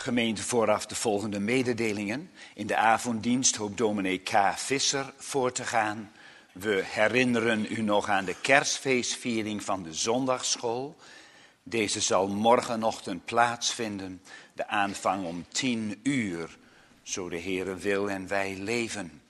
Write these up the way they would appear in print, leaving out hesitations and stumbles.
Gemeente, vooraf de volgende mededelingen. In de avonddienst hoopt dominee K. Visser voor te gaan. We herinneren u nog aan de kerstfeestviering van de zondagsschool. Deze zal morgenochtend plaatsvinden, de aanvang om 10:00, zo de Heere wil en wij leven.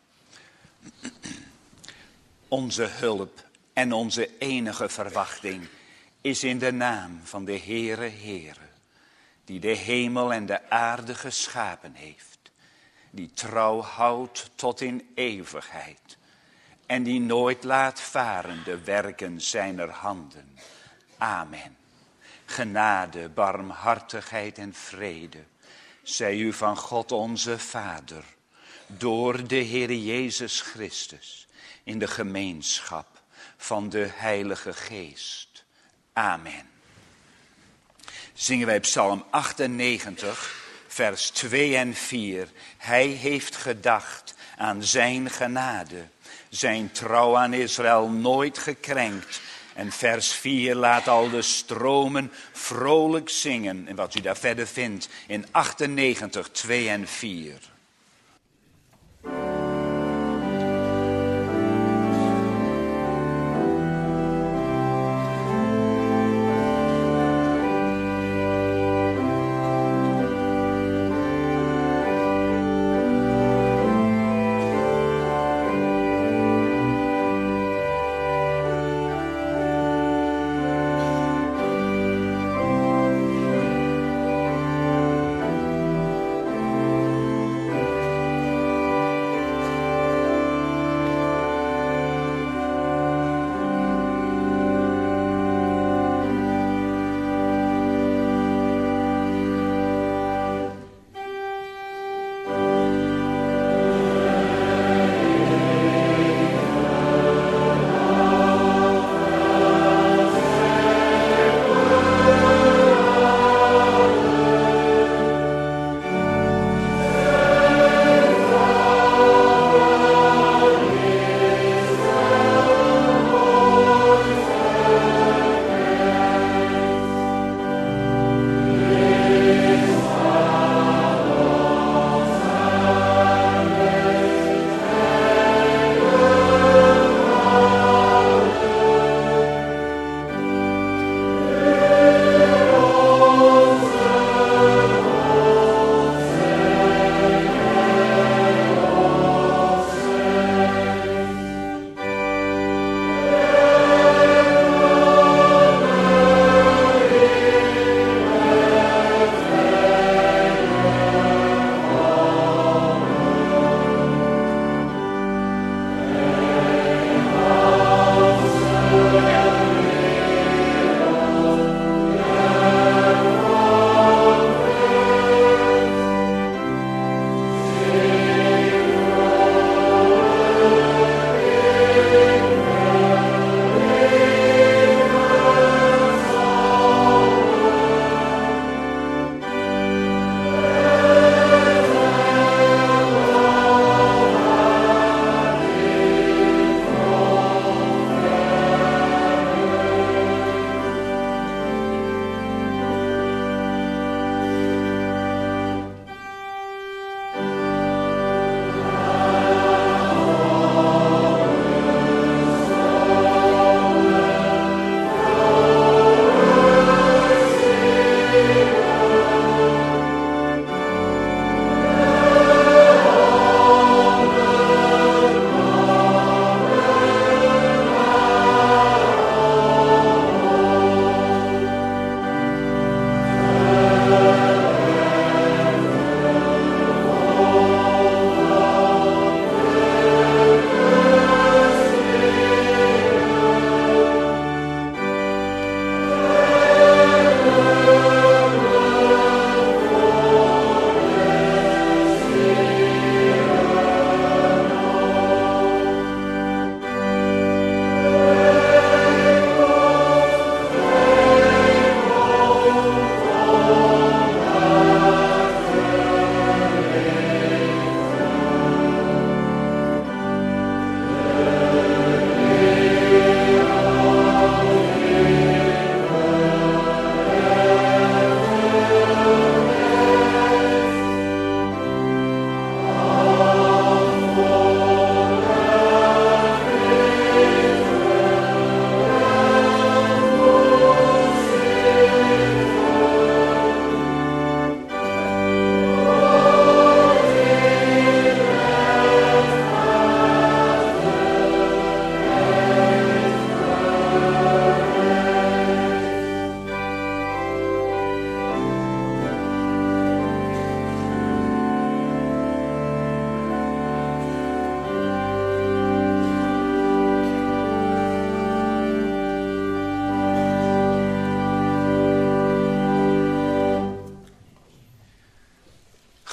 Onze hulp en onze enige verwachting is in de naam van de Heere Heere, die de hemel en de aarde geschapen heeft, die trouw houdt tot in eeuwigheid en die nooit laat varen de werken zijner handen. Amen. Genade, barmhartigheid en vrede zij u van God onze Vader, door de Heere Jezus Christus, in de gemeenschap van de Heilige Geest. Amen. Zingen wij Psalm 98, vers 2 en 4. Hij heeft gedacht aan zijn genade, zijn trouw aan Israël nooit gekrenkt. En vers 4 laat al de stromen vrolijk zingen. En wat u daar verder vindt in 98, 2 en 4.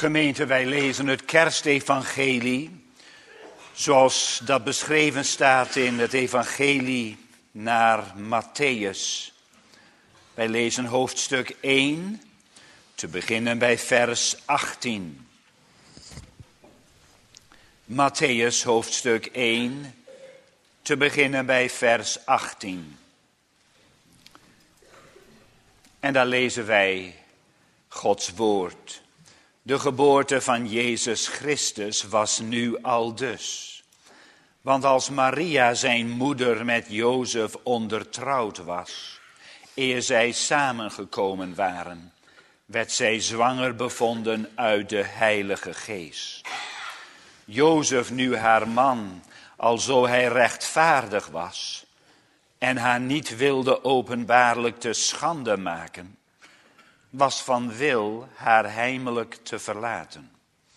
Gemeente, wij lezen het kerstevangelie, zoals dat beschreven staat in het evangelie naar Matthäus. Wij lezen hoofdstuk 1, te beginnen bij vers 18. Matthäus hoofdstuk 1, te beginnen bij vers 18. En daar lezen wij Gods woord. De geboorte van Jezus Christus was nu aldus. Want als Maria zijn moeder met Jozef ondertrouwd was, eer zij samengekomen waren, werd zij zwanger bevonden uit de Heilige Geest. Jozef nu haar man, alzo hij rechtvaardig was, en haar niet wilde openbaarlijk te schande maken, was van wil haar heimelijk te verlaten.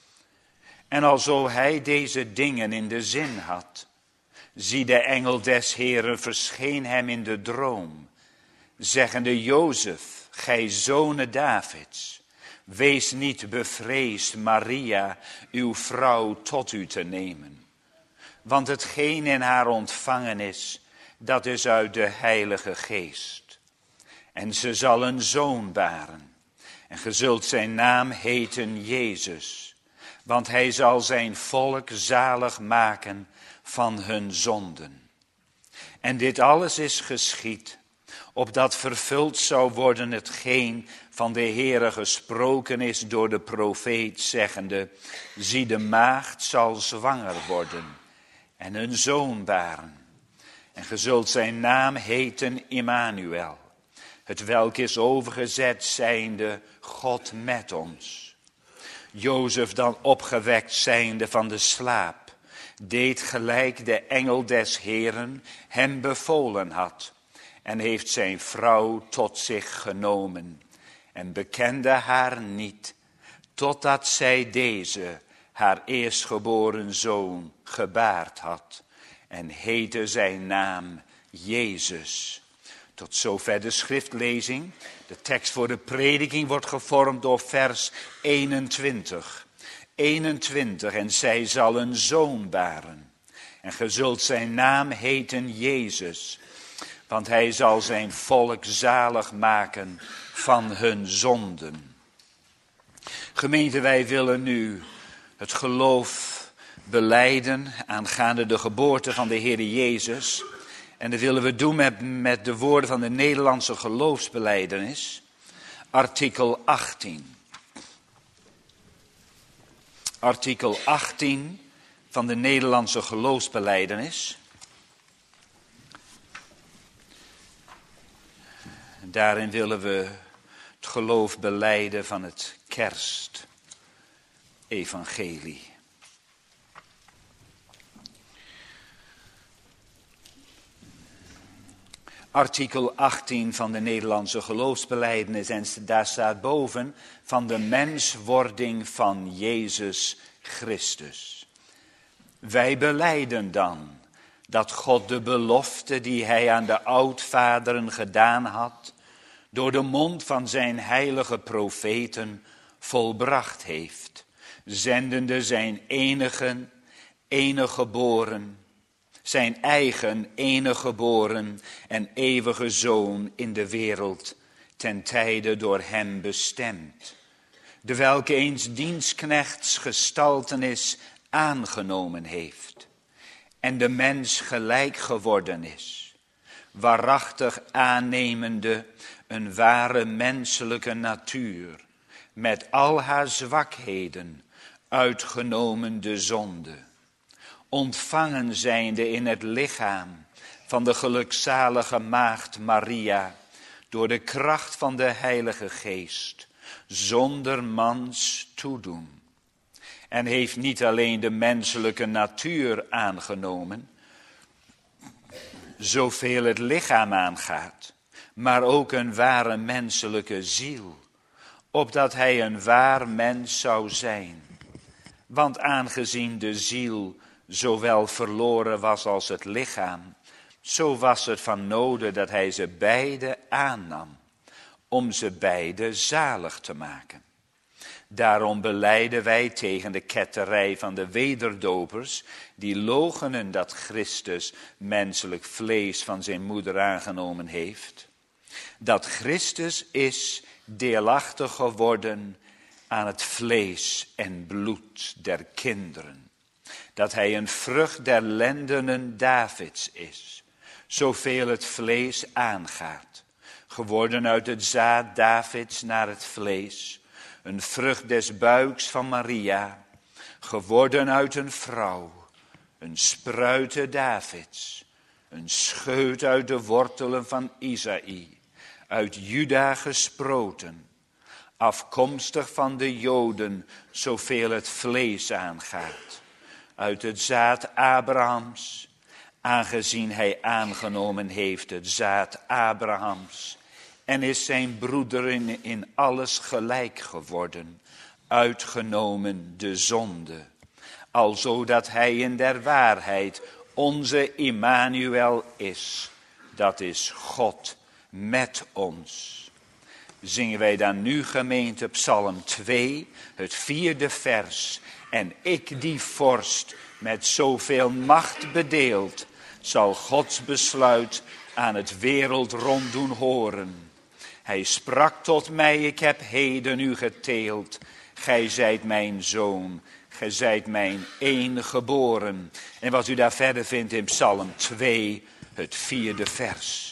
En alzo hij deze dingen in de zin had, zie de engel des Heeren verscheen hem in de droom, zeggende: Jozef, gij zone Davids, wees niet bevreesd Maria, uw vrouw, tot u te nemen. Want hetgeen in haar ontvangen is, dat is uit de Heilige Geest. En ze zal een zoon baren. En ge zult zijn naam heten Jezus. Want hij zal zijn volk zalig maken van hun zonden. En dit alles is geschied, opdat vervuld zou worden hetgeen van de Heere gesproken is door de profeet, zeggende: zie, de maagd zal zwanger worden en een zoon baren. En ge zult zijn naam heten Immanuel, hetwelk is overgezet zijnde God met ons. Jozef dan opgewekt zijnde van de slaap, deed gelijk de engel des Heeren hem bevolen had, en heeft zijn vrouw tot zich genomen, en bekende haar niet, totdat zij deze, haar eerstgeboren zoon, gebaard had, en heette zijn naam Jezus. Tot zover de schriftlezing. De tekst voor de prediking wordt gevormd door vers 21. 21, en zij zal een zoon baren. En ge zult zijn naam heten Jezus, want hij zal zijn volk zalig maken van hun zonden. Gemeente, wij willen nu het geloof belijden aangaande de geboorte van de Heer Jezus. En dat willen we doen met de woorden van de Nederlandse geloofsbelijdenis. Artikel 18. Artikel 18 van de Nederlandse geloofsbelijdenis. Daarin willen we het geloof belijden van het kerstevangelie. Artikel 18 van de Nederlandse geloofsbelijdenis, en daar staat boven: van de menswording van Jezus Christus. Wij belijden dan dat God de belofte die hij aan de oudvaderen gedaan had, door de mond van zijn heilige profeten volbracht heeft, zendende zijn enige geboren, zijn eigen enige geboren en eeuwige Zoon in de wereld, ten tijde door hem bestemd, de welke eens dienstknechts gestaltenis aangenomen heeft en de mens gelijk geworden is, waarachtig aannemende een ware menselijke natuur, met al haar zwakheden, uitgenomen de zonde, ontvangen zijnde in het lichaam van de gelukzalige maagd Maria, door de kracht van de Heilige Geest, zonder mans toedoen. En heeft niet alleen de menselijke natuur aangenomen, zoveel het lichaam aangaat, maar ook een ware menselijke ziel, opdat hij een waar mens zou zijn. Want aangezien de ziel zowel verloren was als het lichaam, zo was het van noden dat hij ze beide aannam, om ze beide zalig te maken. Daarom belijden wij tegen de ketterij van de wederdopers, die loochenen dat Christus menselijk vlees van zijn moeder aangenomen heeft. Dat Christus is deelachtig geworden aan het vlees en bloed der kinderen. Dat hij een vrucht der lendenen Davids is, zoveel het vlees aangaat. Geworden uit het zaad Davids naar het vlees, een vrucht des buiks van Maria, geworden uit een vrouw, een spruite Davids, een scheut uit de wortelen van Isaï, uit Juda gesproten, afkomstig van de Joden, zoveel het vlees aangaat, uit het zaad Abrahams, aangezien hij aangenomen heeft het zaad Abrahams, en is zijn broeder in alles gelijk geworden, uitgenomen de zonde, alzo dat hij in der waarheid onze Immanuel is, dat is God met ons. Zingen wij dan nu, gemeente, Psalm 2, het 4e vers. En ik die vorst met zoveel macht bedeeld, zal Gods besluit aan het wereld rond doen horen. Hij sprak tot mij, ik heb heden u geteeld. Gij zijt mijn zoon, gij zijt mijn enige geboren. En wat u daar verder vindt in Psalm 2, het 4e vers.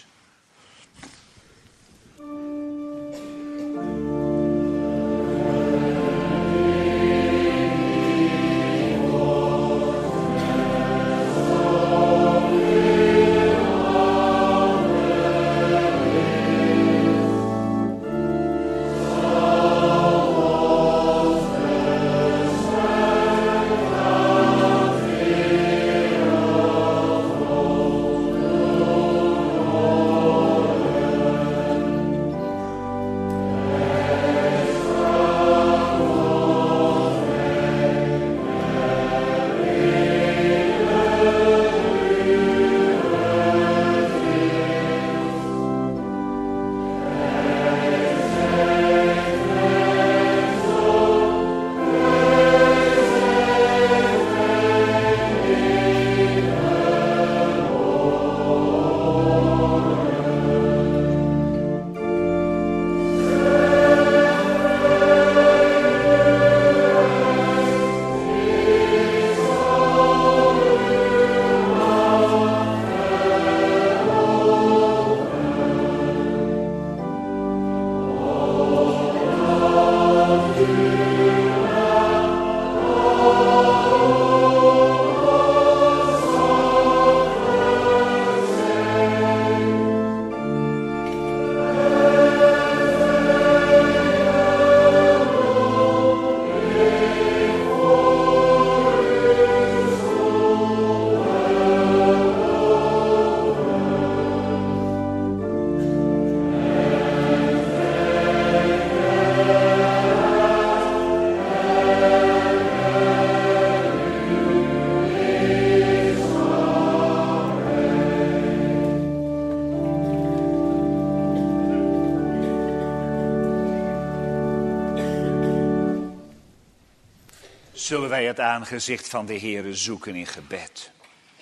Zullen wij het aangezicht van de Heere zoeken in gebed.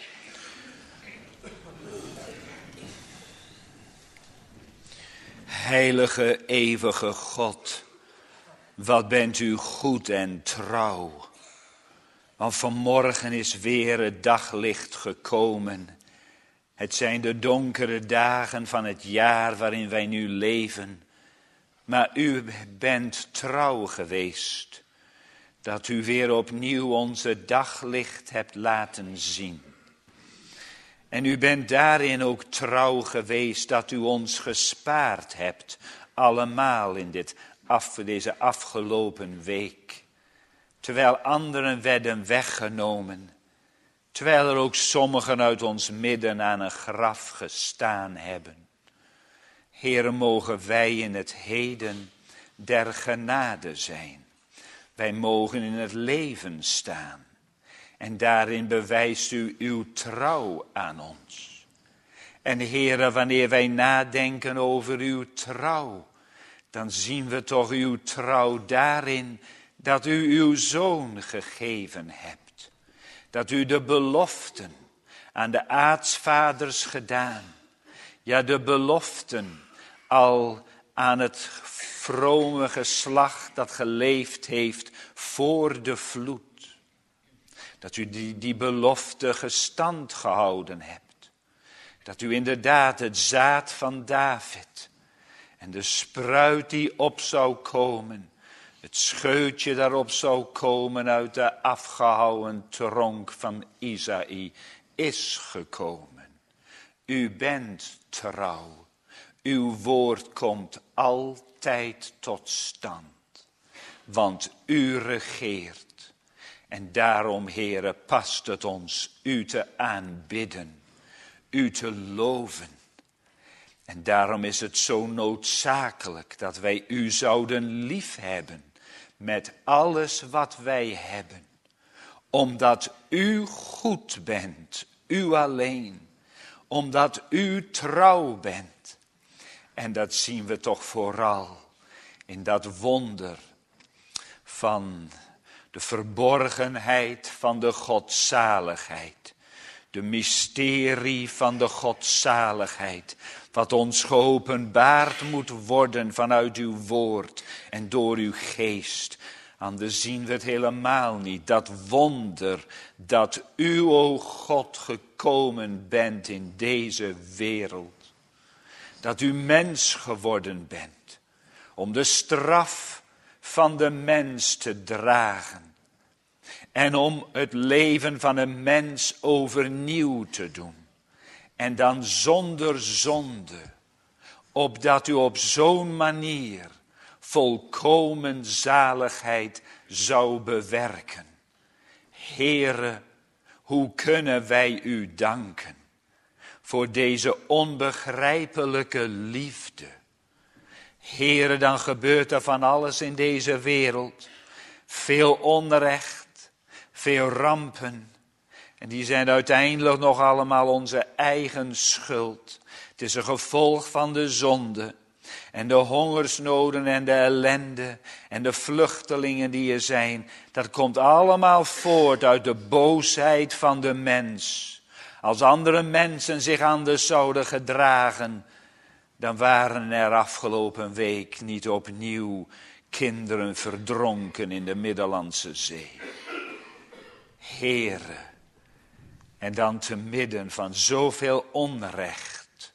Heilige, eeuwige God, wat bent u goed en trouw. Want vanmorgen is weer het daglicht gekomen. Het zijn de donkere dagen van het jaar waarin wij nu leven. Maar u bent trouw geweest. Dat u weer opnieuw onze daglicht hebt laten zien. En u bent daarin ook trouw geweest dat u ons gespaard hebt. Allemaal in deze afgelopen week. Terwijl anderen werden weggenomen. Terwijl er ook sommigen uit ons midden aan een graf gestaan hebben. Heere, mogen wij in het heden der genade zijn. Wij mogen in het leven staan. En daarin bewijst u uw trouw aan ons. En Heere, wanneer wij nadenken over uw trouw, dan zien we toch uw trouw daarin dat u uw zoon gegeven hebt. Dat u de beloften aan de aartsvaders gedaan. Ja, de beloften al aan het vrome geslacht dat geleefd heeft voor de vloed. Dat u die belofte gestand gehouden hebt. Dat u inderdaad het zaad van David en de spruit die op zou komen, het scheutje daarop zou komen uit de afgehouwen tronk van Isaïe, is gekomen. U bent trouw. Uw woord komt altijd tot stand. Want u regeert. En daarom, Heere, past het ons u te aanbidden. U te loven. En daarom is het zo noodzakelijk dat wij u zouden liefhebben met alles wat wij hebben. Omdat u goed bent, u alleen. Omdat u trouw bent. En dat zien we toch vooral in dat wonder van de verborgenheid van de godzaligheid. De mysterie van de godzaligheid. Wat ons geopenbaard moet worden vanuit uw woord en door uw geest. Anders zien we het helemaal niet. Dat wonder dat u, o God, gekomen bent in deze wereld. Dat u mens geworden bent. Om de straf van de mens te dragen. En om het leven van een mens overnieuw te doen. En dan zonder zonde. Opdat u op zo'n manier volkomen zaligheid zou bewerken. Heere, hoe kunnen wij u danken voor deze onbegrijpelijke liefde. Heere, dan gebeurt er van alles in deze wereld. Veel onrecht, veel rampen. En die zijn uiteindelijk nog allemaal onze eigen schuld. Het is een gevolg van de zonde. En de hongersnoden en de ellende en de vluchtelingen die er zijn. Dat komt allemaal voort uit de boosheid van de mens. Als andere mensen zich anders zouden gedragen, dan waren er afgelopen week niet opnieuw kinderen verdronken in de Middellandse Zee. Heere, en dan te midden van zoveel onrecht,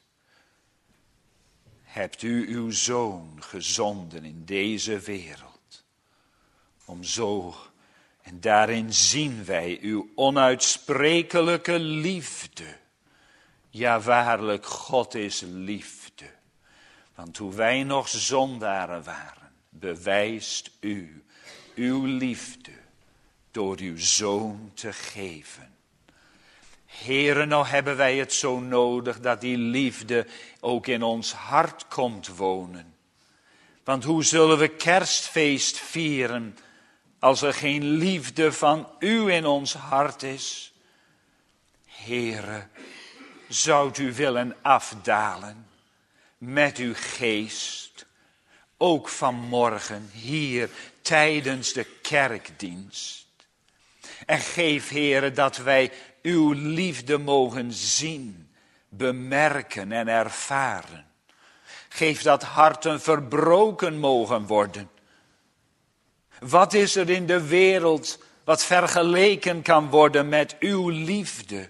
hebt u uw zoon gezonden in deze wereld. Om zo, en daarin zien wij uw onuitsprekelijke liefde. Ja, waarlijk, God is liefde. Want toen wij nog zondaren waren, bewijst u uw liefde door uw zoon te geven. Heere, nou hebben wij het zo nodig dat die liefde ook in ons hart komt wonen. Want hoe zullen we kerstfeest vieren als er geen liefde van u in ons hart is? Heere, zoudt u willen afdalen met uw geest, ook vanmorgen hier tijdens de kerkdienst. En geef, Heere, dat wij uw liefde mogen zien, bemerken en ervaren. Geef dat harten verbroken mogen worden. Wat is er in de wereld wat vergeleken kan worden met uw liefde?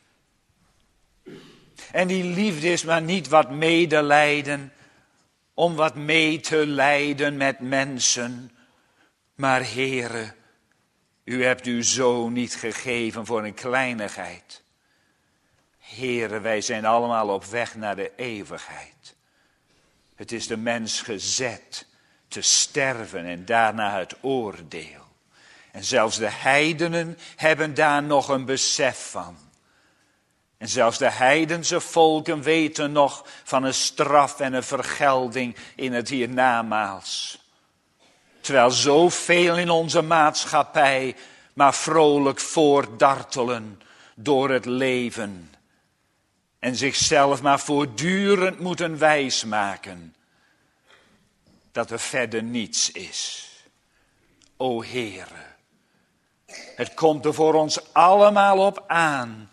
En die liefde is maar niet wat medelijden, om wat mee te lijden met mensen. Maar Heere, u hebt uw zoon niet gegeven voor een kleinigheid. Heere, wij zijn allemaal op weg naar de eeuwigheid. Het is de mens gezet te sterven en daarna het oordeel. En zelfs de heidenen hebben daar nog een besef van. En zelfs de heidense volken weten nog van een straf en een vergelding in het hiernamaals. Terwijl zoveel in onze maatschappij maar vrolijk voortdartelen door het leven. En zichzelf maar voortdurend moeten wijsmaken dat er verder niets is. o Heere. Het komt er voor ons allemaal op aan.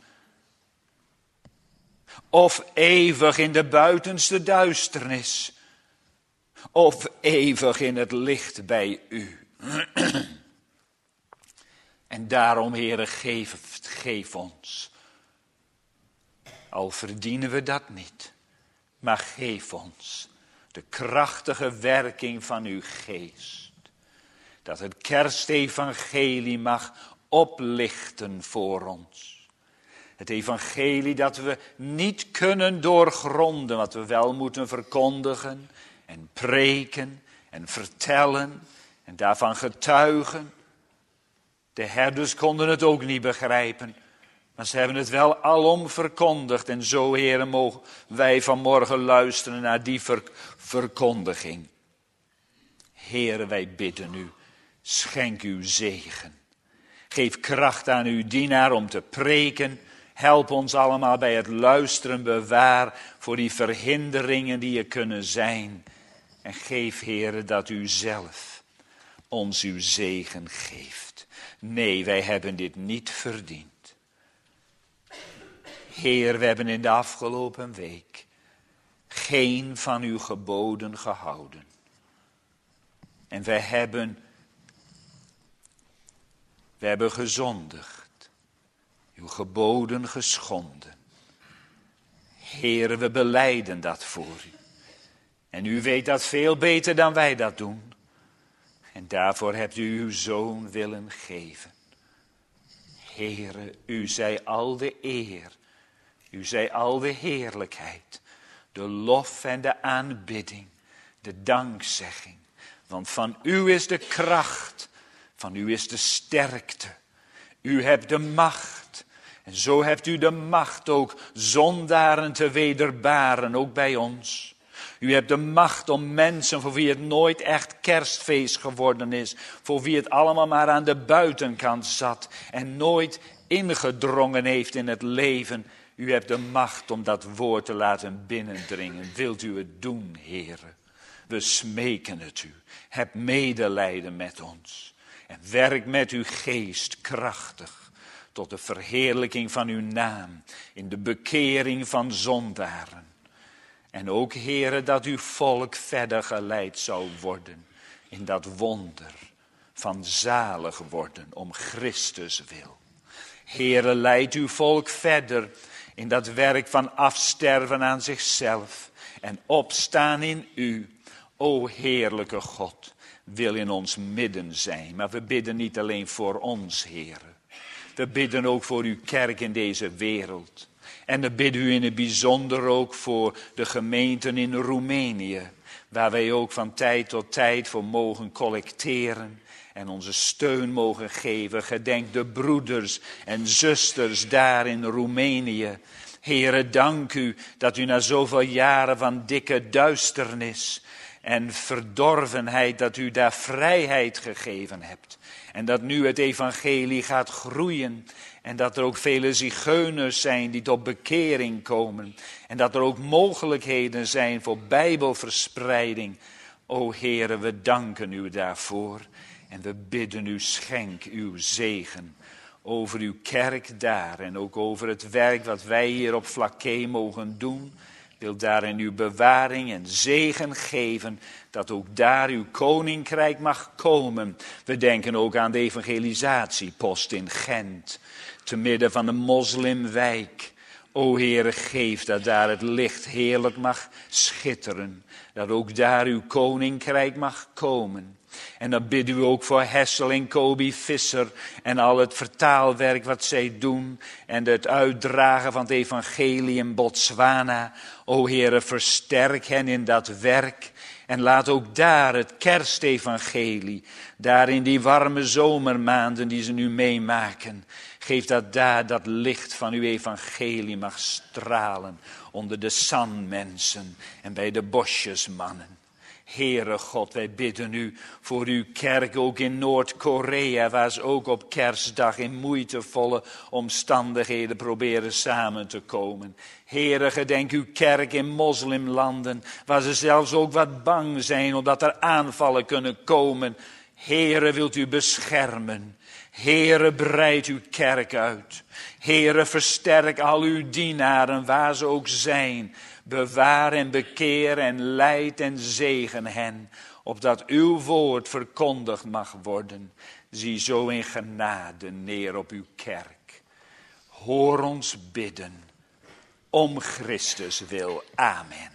Of eeuwig in de buitenste duisternis, of eeuwig in het licht bij u. En daarom, Heere, geef ons. Al verdienen we dat niet, maar geef ons de krachtige werking van uw geest. Dat het kerstevangelie mag oplichten voor ons. Het evangelie dat we niet kunnen doorgronden, wat we wel moeten verkondigen en preken en vertellen en daarvan getuigen. De herders konden het ook niet begrijpen, maar ze hebben het wel alom verkondigd. En zo, Heere, mogen wij vanmorgen luisteren naar die verkondiging. Heere, wij bidden u, schenk uw zegen. Geef kracht aan uw dienaar om te preken. Help ons allemaal bij het luisteren, bewaar voor die verhinderingen die er kunnen zijn. En geef, Heere, dat u zelf ons uw zegen geeft. Nee, wij hebben dit niet verdiend. Heer, we hebben in de afgelopen week geen van uw geboden gehouden. En we hebben gezondigd, uw geboden geschonden. Heere, we belijden dat voor u. En u weet dat veel beter dan wij dat doen. En daarvoor hebt u uw zoon willen geven. Heere, u zij al de eer, u zij al de heerlijkheid, de lof en de aanbidding, de dankzegging. Want van u is de kracht, van u is de sterkte. U hebt de macht. En zo hebt u de macht ook zondaren te wederbaren, ook bij ons. U hebt de macht om mensen voor wie het nooit echt kerstfeest geworden is. Voor wie het allemaal maar aan de buitenkant zat. En nooit ingedrongen heeft in het leven. U hebt de macht om dat woord te laten binnendringen. Wilt u het doen, Heere? We smeken het u. Heb medelijden met ons. En werk met uw geest krachtig. Tot de verheerlijking van uw naam. In de bekering van zondaren. En ook, Heere, dat uw volk verder geleid zou worden. In dat wonder van zalig worden om Christus wil. Heere, leid uw volk verder in dat werk van afsterven aan zichzelf. En opstaan in u. O heerlijke God, wil in ons midden zijn. Maar we bidden niet alleen voor ons, Heere. We bidden ook voor uw kerk in deze wereld. En dan bidden u in het bijzonder ook voor de gemeenten in Roemenië. Waar wij ook van tijd tot tijd voor mogen collecteren. En onze steun mogen geven. Gedenk de broeders en zusters daar in Roemenië. Heere, dank u dat u na zoveel jaren van dikke duisternis en verdorvenheid, dat u daar vrijheid gegeven hebt. En dat nu het evangelie gaat groeien. En dat er ook vele zigeuners zijn die tot bekering komen. En dat er ook mogelijkheden zijn voor bijbelverspreiding. O Heere, we danken u daarvoor. En we bidden u, schenk uw zegen over uw kerk daar. En ook over het werk wat wij hier op Vlakke mogen doen. Wil daarin uw bewaring en zegen geven, dat ook daar uw koninkrijk mag komen. We denken ook aan de evangelisatiepost in Gent, te midden van de moslimwijk. O Heere, geef dat daar het licht heerlijk mag schitteren, dat ook daar uw koninkrijk mag komen. En dan bidden we ook voor Hessel en Kobi Visser en al het vertaalwerk wat zij doen en het uitdragen van het evangelie in Botswana. O Heere, versterk hen in dat werk en laat ook daar het kerstevangelie, daar in die warme zomermaanden die ze nu meemaken, geef dat daar dat licht van uw evangelie mag stralen onder de San-mensen en bij de bosjesmannen. Heere God, wij bidden u voor uw kerk ook in Noord-Korea, waar ze ook op kerstdag in moeitevolle omstandigheden proberen samen te komen. Heere, gedenk uw kerk in moslimlanden, waar ze zelfs ook wat bang zijn, omdat er aanvallen kunnen komen. Heere, wilt u beschermen. Heere, breid uw kerk uit. Heere, versterk al uw dienaren waar ze ook zijn. Bewaar en bekeer en leid en zegen hen, opdat uw woord verkondigd mag worden. Zie zo in genade neer op uw kerk. Hoor ons bidden, om Christus wil. Amen.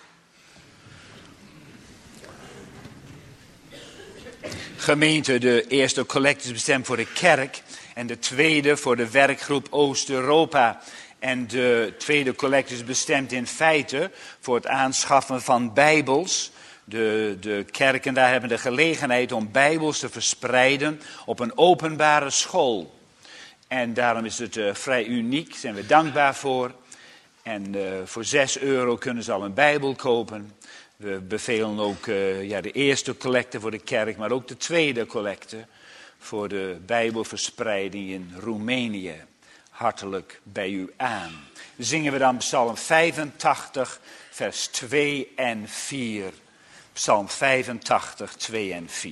Gemeente, de eerste collecte is bestemd voor de kerk en de tweede voor de werkgroep Oost-Europa. En de tweede collecte is bestemd in feite voor het aanschaffen van bijbels. De kerken daar hebben de gelegenheid om bijbels te verspreiden op een openbare school. En daarom is het vrij uniek, daar zijn we dankbaar voor. En voor €6 kunnen ze al een bijbel kopen. We bevelen ook de eerste collecte voor de kerk, maar ook de tweede collecte voor de bijbelverspreiding in Roemenië. Hartelijk bij u aan. Zingen we dan Psalm 85, vers 2 en 4. Psalm 85, 2 en 4.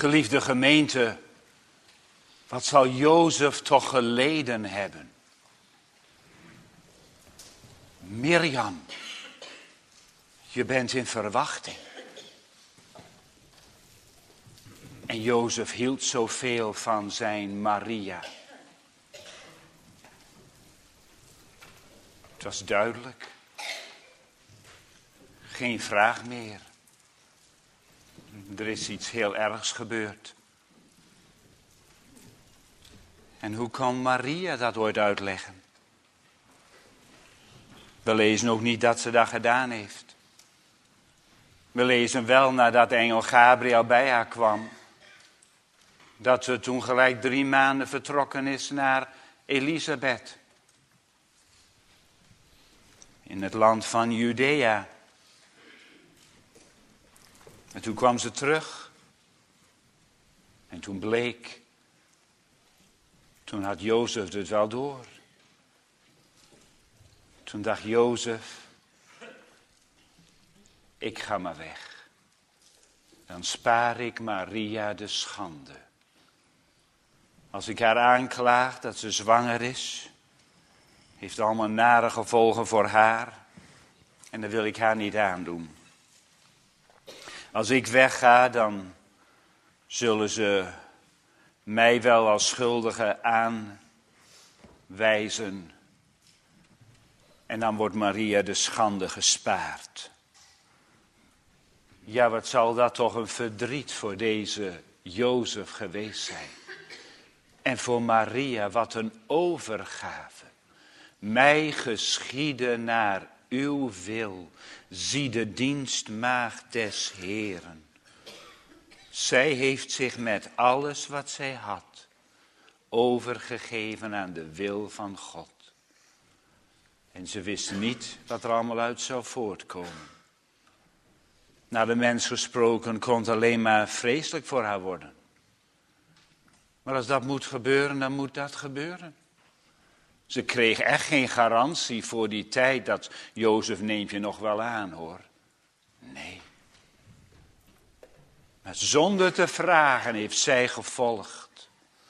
Geliefde gemeente, wat zal Jozef toch geleden hebben? Mirjam, je bent in verwachting. En Jozef hield zoveel van zijn Maria. Het was duidelijk. Geen vraag meer. Er is iets heel ergs gebeurd. En hoe kan Maria dat ooit uitleggen? We lezen ook niet dat ze dat gedaan heeft. We lezen wel nadat engel Gabriel bij haar kwam, dat ze toen gelijk 3 maanden vertrokken is naar Elisabeth. In het land van Judea. En toen kwam ze terug. En toen bleek. Toen had Jozef het wel door. Toen dacht Jozef, ik ga maar weg. Dan spaar ik Maria de schande. Als ik haar aanklaag dat ze zwanger is, heeft allemaal nare gevolgen voor haar. En dat wil ik haar niet aandoen. Als ik wegga, dan zullen ze mij wel als schuldige aanwijzen. En dan wordt Maria de schande gespaard. Ja, wat zal dat toch een verdriet voor deze Jozef geweest zijn. En voor Maria, wat een overgave. Mij geschieden naar uw wil, zie de dienstmaagd des Heeren. Zij heeft zich met alles wat zij had overgegeven aan de wil van God. En ze wist niet wat er allemaal uit zou voortkomen. Naar de mens gesproken kon het alleen maar vreselijk voor haar worden. Maar als dat moet gebeuren, dan moet dat gebeuren. Ze kreeg echt geen garantie voor die tijd dat Jozef neemt je nog wel aan, hoor. Nee. Maar zonder te vragen heeft zij gevolgd.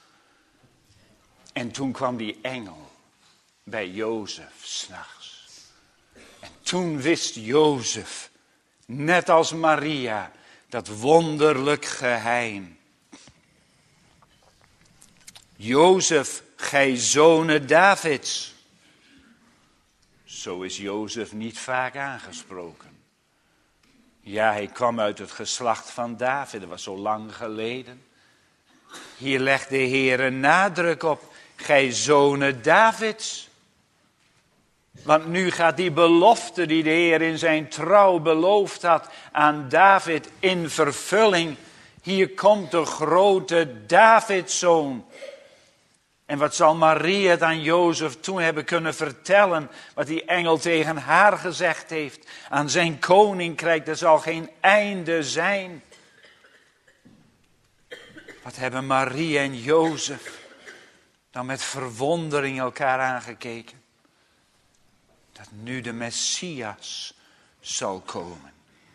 En toen kwam die engel bij Jozef 's nachts. En toen wist Jozef, net als Maria, dat wonderlijk geheim. Jozef, gij zonen Davids. Zo is Jozef niet vaak aangesproken. Ja, hij kwam uit het geslacht van David, dat was zo lang geleden. Hier legt de Heer een nadruk op, gij zonen Davids. Want nu gaat die belofte die de Heer in zijn trouw beloofd had aan David in vervulling. Hier komt de grote Davidszoon. En wat zal Maria het aan Jozef toen hebben kunnen vertellen, wat die engel tegen haar gezegd heeft. Aan zijn koninkrijk, er zal geen einde zijn. Wat hebben Maria en Jozef dan met verwondering elkaar aangekeken. Dat nu de Messias zal komen.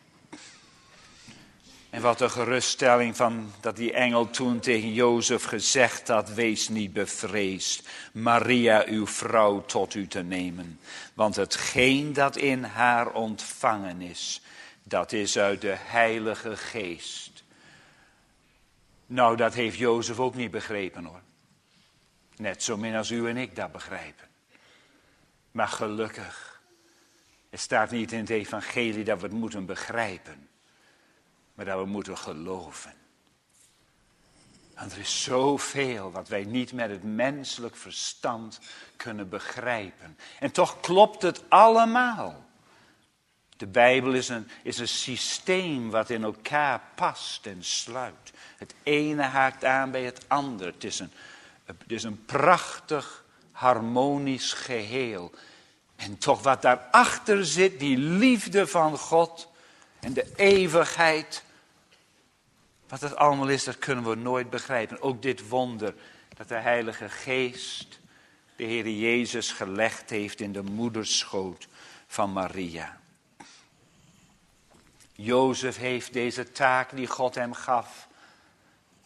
En wat een geruststelling van dat die engel toen tegen Jozef gezegd had, wees niet bevreesd, Maria uw vrouw tot u te nemen. Want hetgeen dat in haar ontvangen is, dat is uit de Heilige Geest. Nou, dat heeft Jozef ook niet begrepen, hoor. Net zo min als u en ik dat begrijpen. Maar gelukkig, het staat niet in het evangelie dat we het moeten begrijpen. Maar dat we moeten geloven. Want er is zoveel wat wij niet met het menselijk verstand kunnen begrijpen. En toch klopt het allemaal. De Bijbel is een systeem wat in elkaar past en sluit. Het ene haakt aan bij het andere. Het is een prachtig, harmonisch geheel. En toch wat daarachter zit, die liefde van God en de eeuwigheid. Wat het allemaal is, dat kunnen we nooit begrijpen. Ook dit wonder dat de Heilige Geest de Heer Jezus gelegd heeft in de moederschoot van Maria. Jozef heeft deze taak die God hem gaf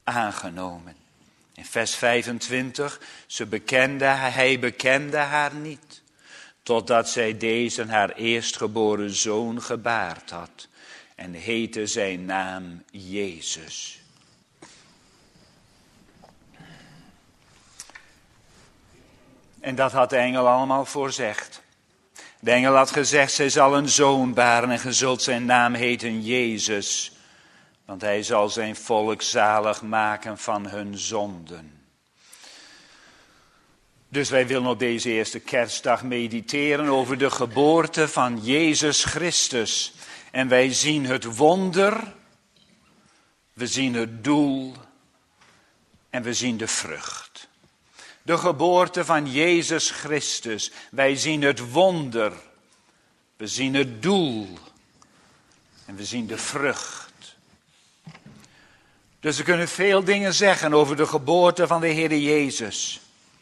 aangenomen. In vers 25, hij bekende haar niet, totdat zij deze haar eerstgeboren zoon gebaard had en heette zijn naam Jezus. En dat had de engel allemaal voorzegd. De engel had gezegd, zij zal een zoon baren en ge zult zijn naam heten Jezus. Want hij zal zijn volk zalig maken van hun zonden. Dus wij willen op deze eerste kerstdag mediteren over de geboorte van Jezus Christus. En wij zien het wonder, we zien het doel en we zien de vrucht. De geboorte van Jezus Christus. Wij zien het wonder, we zien het doel en we zien de vrucht. Dus we kunnen veel dingen zeggen over de geboorte van de Heer Jezus.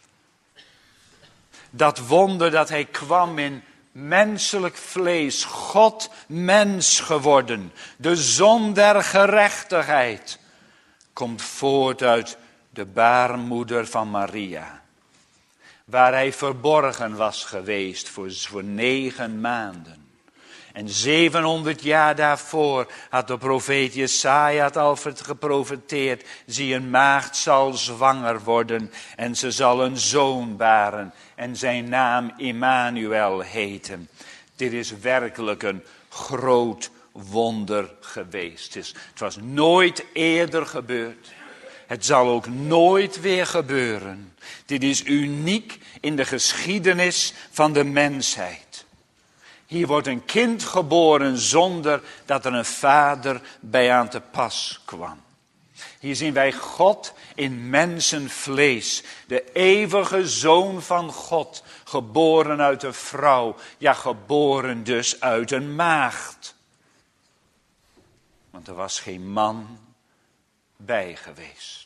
Dat wonder dat hij kwam in menselijk vlees, God mens geworden. De zon der gerechtigheid komt voort uit de baarmoeder van Maria. Waar hij verborgen was geweest voor 9 maanden. En 700 jaar daarvoor had de profeet Jesaja het al geprofeteerd. Zie, een maagd zal zwanger worden en ze zal een zoon baren. En zijn naam Immanuel heten. Dit is werkelijk een groot wonder geweest. Het was nooit eerder gebeurd. Het zal ook nooit weer gebeuren. Dit is uniek in de geschiedenis van de mensheid. Hier wordt een kind geboren zonder dat er een vader bij aan te pas kwam. Hier zien wij God in mensenvlees. De eeuwige Zoon van God. Geboren uit een vrouw. Ja, geboren dus uit een maagd. Want er was geen man bij geweest.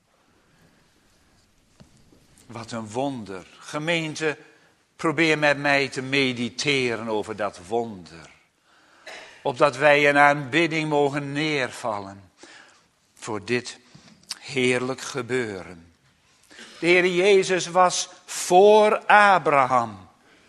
Wat een wonder. Gemeente, probeer met mij te mediteren over dat wonder. Opdat wij in aanbidding mogen neervallen voor dit heerlijk gebeuren. De Heer Jezus was voor Abraham.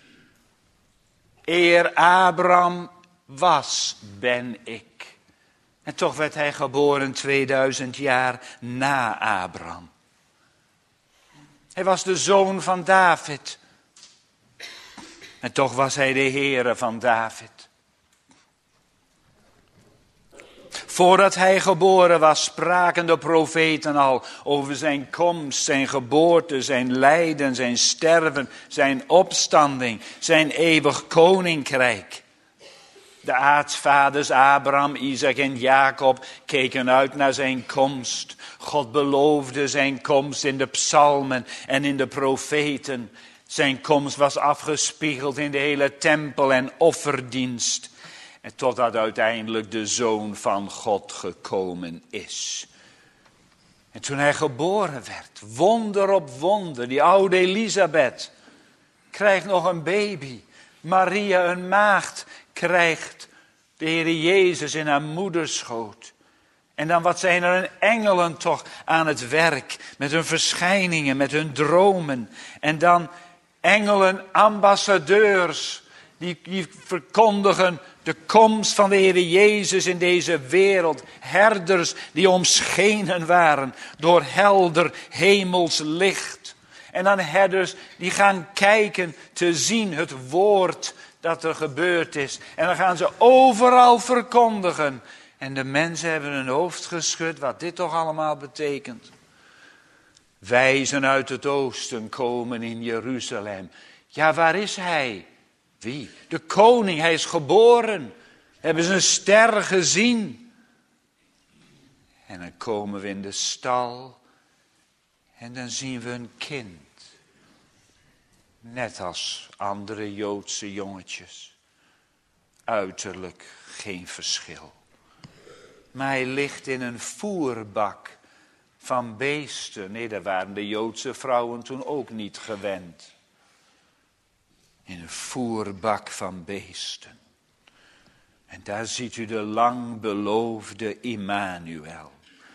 Eer Abraham was, ben ik. En toch werd hij geboren 2000 jaar na Abraham. Hij was de zoon van David. En toch was hij de Heere van David. Voordat hij geboren was, spraken de profeten al over zijn komst, zijn geboorte, zijn lijden, zijn sterven, zijn opstanding, zijn eeuwig koninkrijk. De aartsvaders Abraham, Isaac en Jacob keken uit naar zijn komst. God beloofde zijn komst in de psalmen en in de profeten. Zijn komst was afgespiegeld in de hele tempel en offerdienst. En totdat uiteindelijk de Zoon van God gekomen is. En toen hij geboren werd, wonder op wonder, die oude Elisabeth krijgt nog een baby. Maria, een maagd, krijgt de Heer Jezus in haar moederschoot. En dan wat zijn er engelen toch aan het werk, met hun verschijningen, met hun dromen. En dan engelen, ambassadeurs, die verkondigen de komst van de Heer Jezus in deze wereld. Herders die omschenen waren door helder hemels licht. En dan herders die gaan kijken te zien het woord dat er gebeurd is. En dan gaan ze overal verkondigen. En de mensen hebben hun hoofd geschud wat dit toch allemaal betekent. Wijzen uit het oosten komen in Jeruzalem. Ja, waar is hij? Wie? De koning, hij is geboren. Hebben ze een ster gezien? En dan komen we in de stal. En dan zien we een kind. Net als andere Joodse jongetjes. Uiterlijk geen verschil. Maar hij ligt in een voerbak van beesten. Nee, daar waren de Joodse vrouwen toen ook niet gewend. In een voerbak van beesten. En daar ziet u de lang beloofde Immanuel.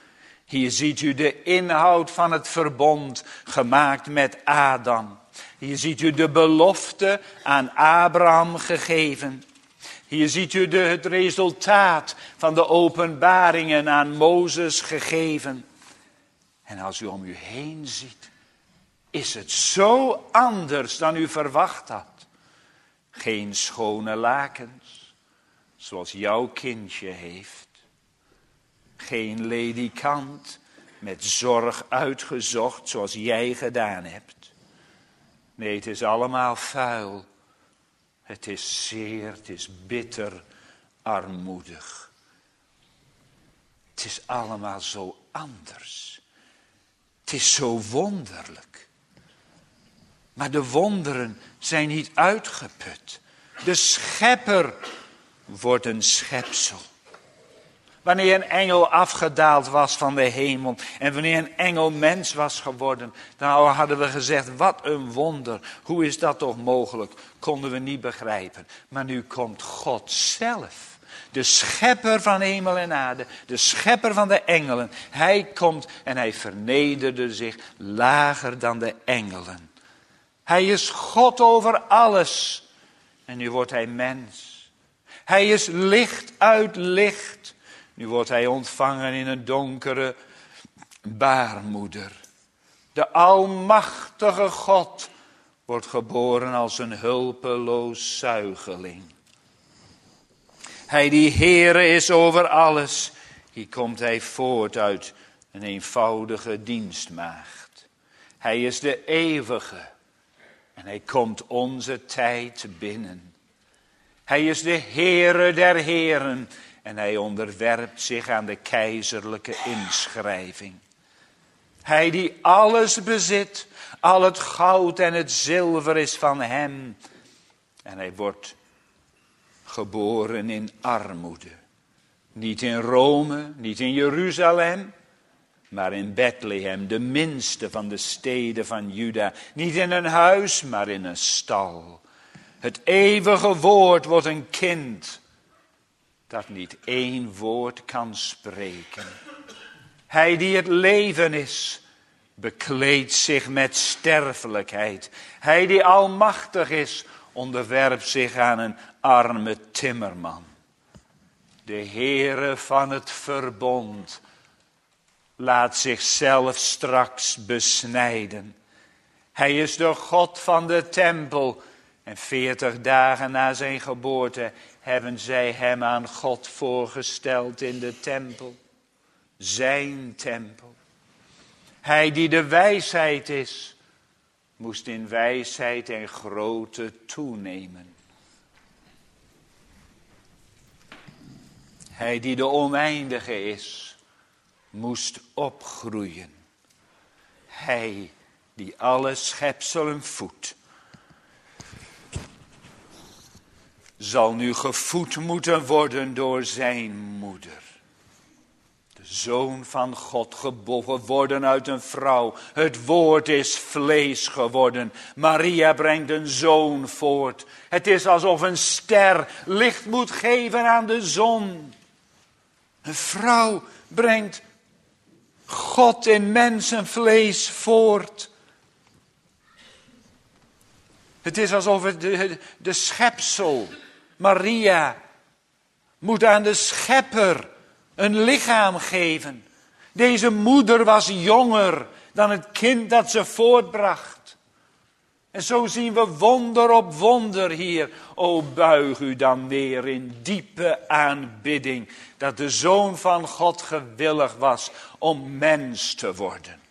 Hier ziet u de inhoud van het verbond gemaakt met Adam. Hier ziet u de belofte aan Abraham gegeven. Hier ziet u het resultaat van de openbaringen aan Mozes gegeven. En als u om u heen ziet, is het zo anders dan u verwacht had. Geen schone lakens, zoals jouw kindje heeft. Geen ledikant, met zorg uitgezocht, zoals jij gedaan hebt. Nee, het is allemaal vuil. Het is zeer, het is bitter, armoedig. Het is allemaal zo anders. Het is zo wonderlijk. Maar de wonderen zijn niet uitgeput. De schepper wordt een schepsel. Wanneer een engel afgedaald was van de hemel en wanneer een engel mens was geworden, dan hadden we gezegd, wat een wonder. Hoe is dat toch mogelijk? Konden we niet begrijpen. Maar nu komt God zelf, de schepper van hemel en aarde, de schepper van de engelen. Hij komt en hij vernederde zich lager dan de engelen. Hij is God over alles. En nu wordt hij mens. Hij is licht uit licht. Nu wordt hij ontvangen in een donkere baarmoeder. De almachtige God wordt geboren als een hulpeloos zuigeling. Hij die Heere is over alles. Hier komt hij voort uit een eenvoudige dienstmaagd. Hij is de eeuwige. En hij komt onze tijd binnen. Hij is de Heere der heren. En hij onderwerpt zich aan de keizerlijke inschrijving. Hij die alles bezit, al het goud en het zilver is van hem. En hij wordt geboren in armoede. Niet in Rome, niet in Jeruzalem, maar in Bethlehem, de minste van de steden van Juda. Niet in een huis, maar in een stal. Het eeuwige woord wordt een kind dat niet één woord kan spreken. Hij die het leven is, bekleedt zich met sterfelijkheid. Hij die almachtig is, onderwerpt zich aan een arme timmerman. De Heere van het verbond laat zichzelf straks besnijden. Hij is de God van de tempel. En 40 dagen na zijn geboorte hebben zij hem aan God voorgesteld in de tempel. Zijn tempel. Hij die de wijsheid is, moest in wijsheid en grootte toenemen. Hij die de oneindige is, moest opgroeien. Hij die alle schepselen voedt, zal nu gevoed moeten worden door zijn moeder. De Zoon van God, geboren worden uit een vrouw. Het woord is vlees geworden. Maria brengt een zoon voort. Het is alsof een ster licht moet geven aan de zon. Een vrouw brengt God in mensenvlees voort. Het is alsof de schepsel, Maria, moet aan de schepper een lichaam geven. Deze moeder was jonger dan het kind dat ze voortbracht. En zo zien we wonder op wonder hier. O, buig u dan neer in diepe aanbidding, dat de Zoon van God gewillig was om mens te worden.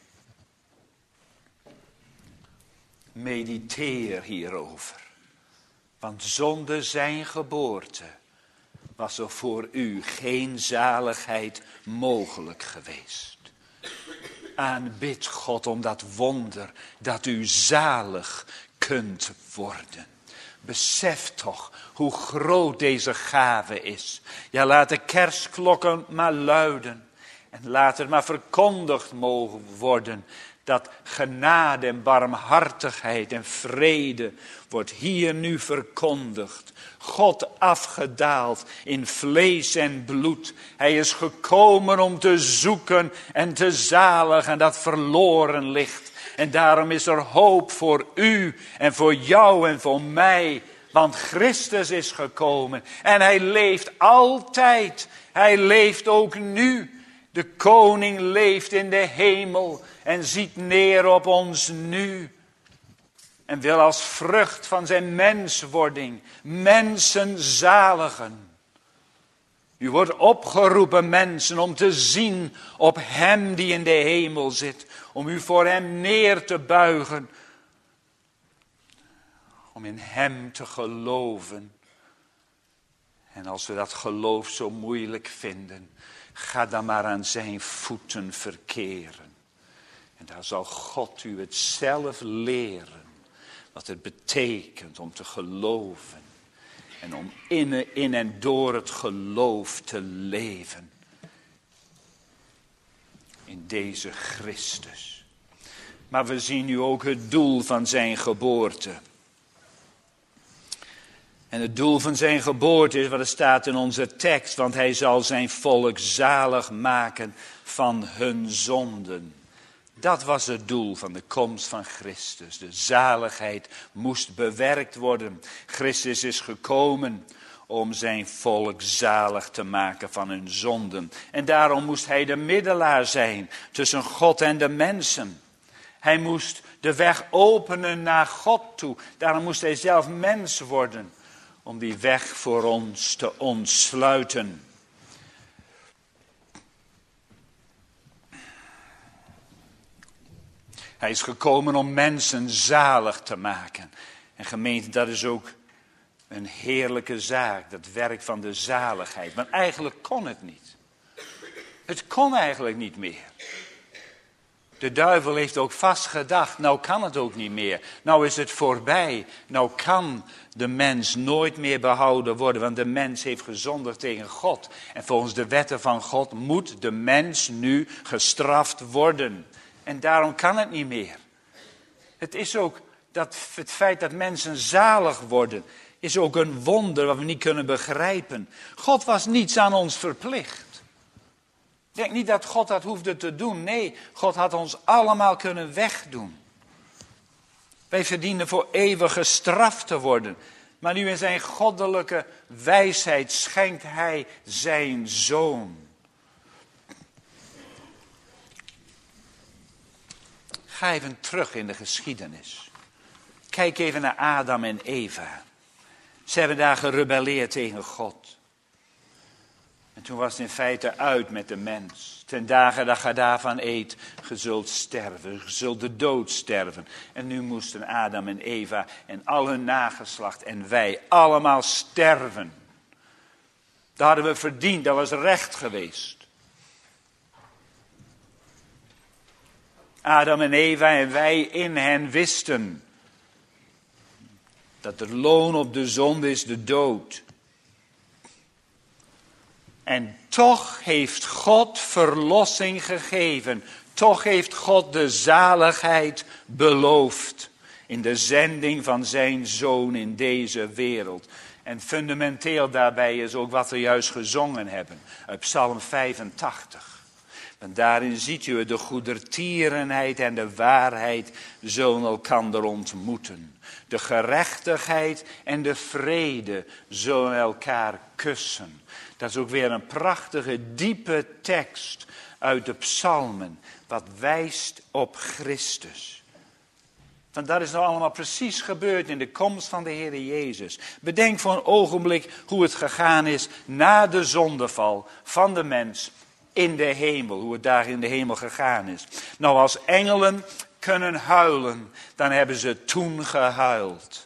Mediteer hierover. Want zonder zijn geboorte was er voor u geen zaligheid mogelijk geweest. Aanbid God om dat wonder dat u zalig kunt worden. Besef toch hoe groot deze gave is. Ja, laat de kerstklokken maar luiden. En laat het maar verkondigd mogen worden dat genade en barmhartigheid en vrede wordt hier nu verkondigd. God afgedaald in vlees en bloed. Hij is gekomen om te zoeken en te zaligen dat verloren ligt. En daarom is er hoop voor u en voor jou en voor mij. Want Christus is gekomen en hij leeft altijd. Hij leeft ook nu. De koning leeft in de hemel en ziet neer op ons nu. En wil als vrucht van zijn menswording mensen zaligen. U wordt opgeroepen, mensen, om te zien op hem die in de hemel zit. Om u voor hem neer te buigen. Om in hem te geloven. En als we dat geloof zo moeilijk vinden, ga dan maar aan zijn voeten verkeren. En daar zal God u het zelf leren. Wat het betekent om te geloven. En om in en door het geloof te leven. In deze Christus. Maar we zien nu ook het doel van zijn geboorte. En het doel van zijn geboorte is wat er staat in onze tekst. Want hij zal zijn volk zalig maken van hun zonden. Dat was het doel van de komst van Christus. De zaligheid moest bewerkt worden. Christus is gekomen om zijn volk zalig te maken van hun zonden. En daarom moest hij de middelaar zijn tussen God en de mensen. Hij moest de weg openen naar God toe. Daarom moest hij zelf mens worden. Om die weg voor ons te ontsluiten. Hij is gekomen om mensen zalig te maken. En gemeente, dat is ook een heerlijke zaak. Dat werk van de zaligheid. Want eigenlijk kon het niet. Het kon eigenlijk niet meer. De duivel heeft ook vast gedacht, nou kan het ook niet meer. Nou is het voorbij. Nou kan de mens nooit meer behouden worden. Want de mens heeft gezondigd tegen God. En volgens de wetten van God moet de mens nu gestraft worden. En daarom kan het niet meer. Het is ook het feit dat mensen zalig worden, is ook een wonder wat we niet kunnen begrijpen. God was niets aan ons verplicht. Ik denk niet dat God dat hoefde te doen. Nee, God had ons allemaal kunnen wegdoen. Wij verdienen voor eeuwig gestraft te worden. Maar nu in zijn goddelijke wijsheid schenkt hij zijn zoon. Ga even terug in de geschiedenis. Kijk even naar Adam en Eva. Ze hebben daar gerebelleerd tegen God. En toen was het in feite uit met de mens. Ten dagen dat je daarvan eet, je zult sterven. Je zult de dood sterven. En nu moesten Adam en Eva en al hun nageslacht en wij allemaal sterven. Dat hadden we verdiend, dat was recht geweest. Adam en Eva en wij in hen wisten dat het loon op de zonde is de dood. En toch heeft God verlossing gegeven. Toch heeft God de zaligheid beloofd. In de zending van zijn zoon in deze wereld. En fundamenteel daarbij is ook wat we juist gezongen hebben. Uit Psalm 85. En daarin ziet u de goedertierenheid en de waarheid zullen elkander ontmoeten. De gerechtigheid en de vrede zullen elkaar kussen. Dat is ook weer een prachtige, diepe tekst uit de psalmen. Wat wijst op Christus. Want dat is nou allemaal precies gebeurd in de komst van de Heer Jezus. Bedenk voor een ogenblik hoe het gegaan is na de zondeval van de mens in de hemel. Hoe het daar in de hemel gegaan is. Nou, als engelen kunnen huilen, dan hebben ze toen gehuild.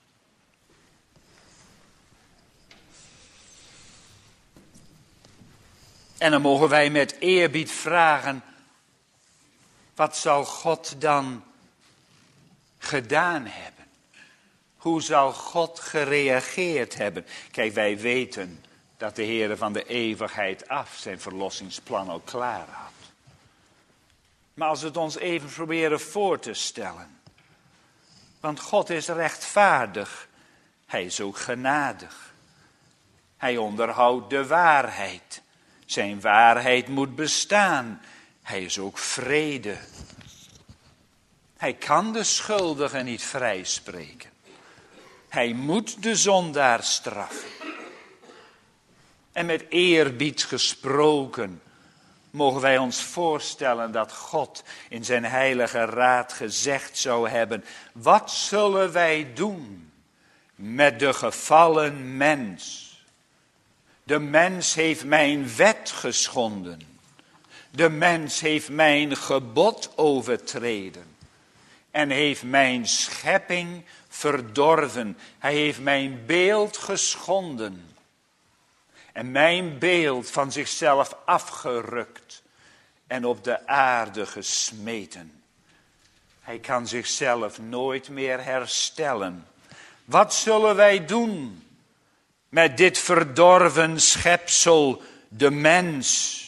En dan mogen wij met eerbied vragen, wat zal God dan gedaan hebben? Hoe zal God gereageerd hebben? Kijk, wij weten dat de Heer van de eeuwigheid af zijn verlossingsplan al klaar had. Maar als we het ons even proberen voor te stellen. Want God is rechtvaardig. Hij is ook genadig. Hij onderhoudt de waarheid. Zijn waarheid moet bestaan. Hij is ook vrede. Hij kan de schuldigen niet vrijspreken. Hij moet de zondaar straffen. En met eerbied gesproken mogen wij ons voorstellen dat God in zijn heilige raad gezegd zou hebben: wat zullen wij doen met de gevallen mens? De mens heeft mijn wet geschonden. De mens heeft mijn gebod overtreden. En heeft mijn schepping verdorven. Hij heeft mijn beeld geschonden. En mijn beeld van zichzelf afgerukt. En op de aarde gesmeten. Hij kan zichzelf nooit meer herstellen. Wat zullen wij doen met dit verdorven schepsel, de mens?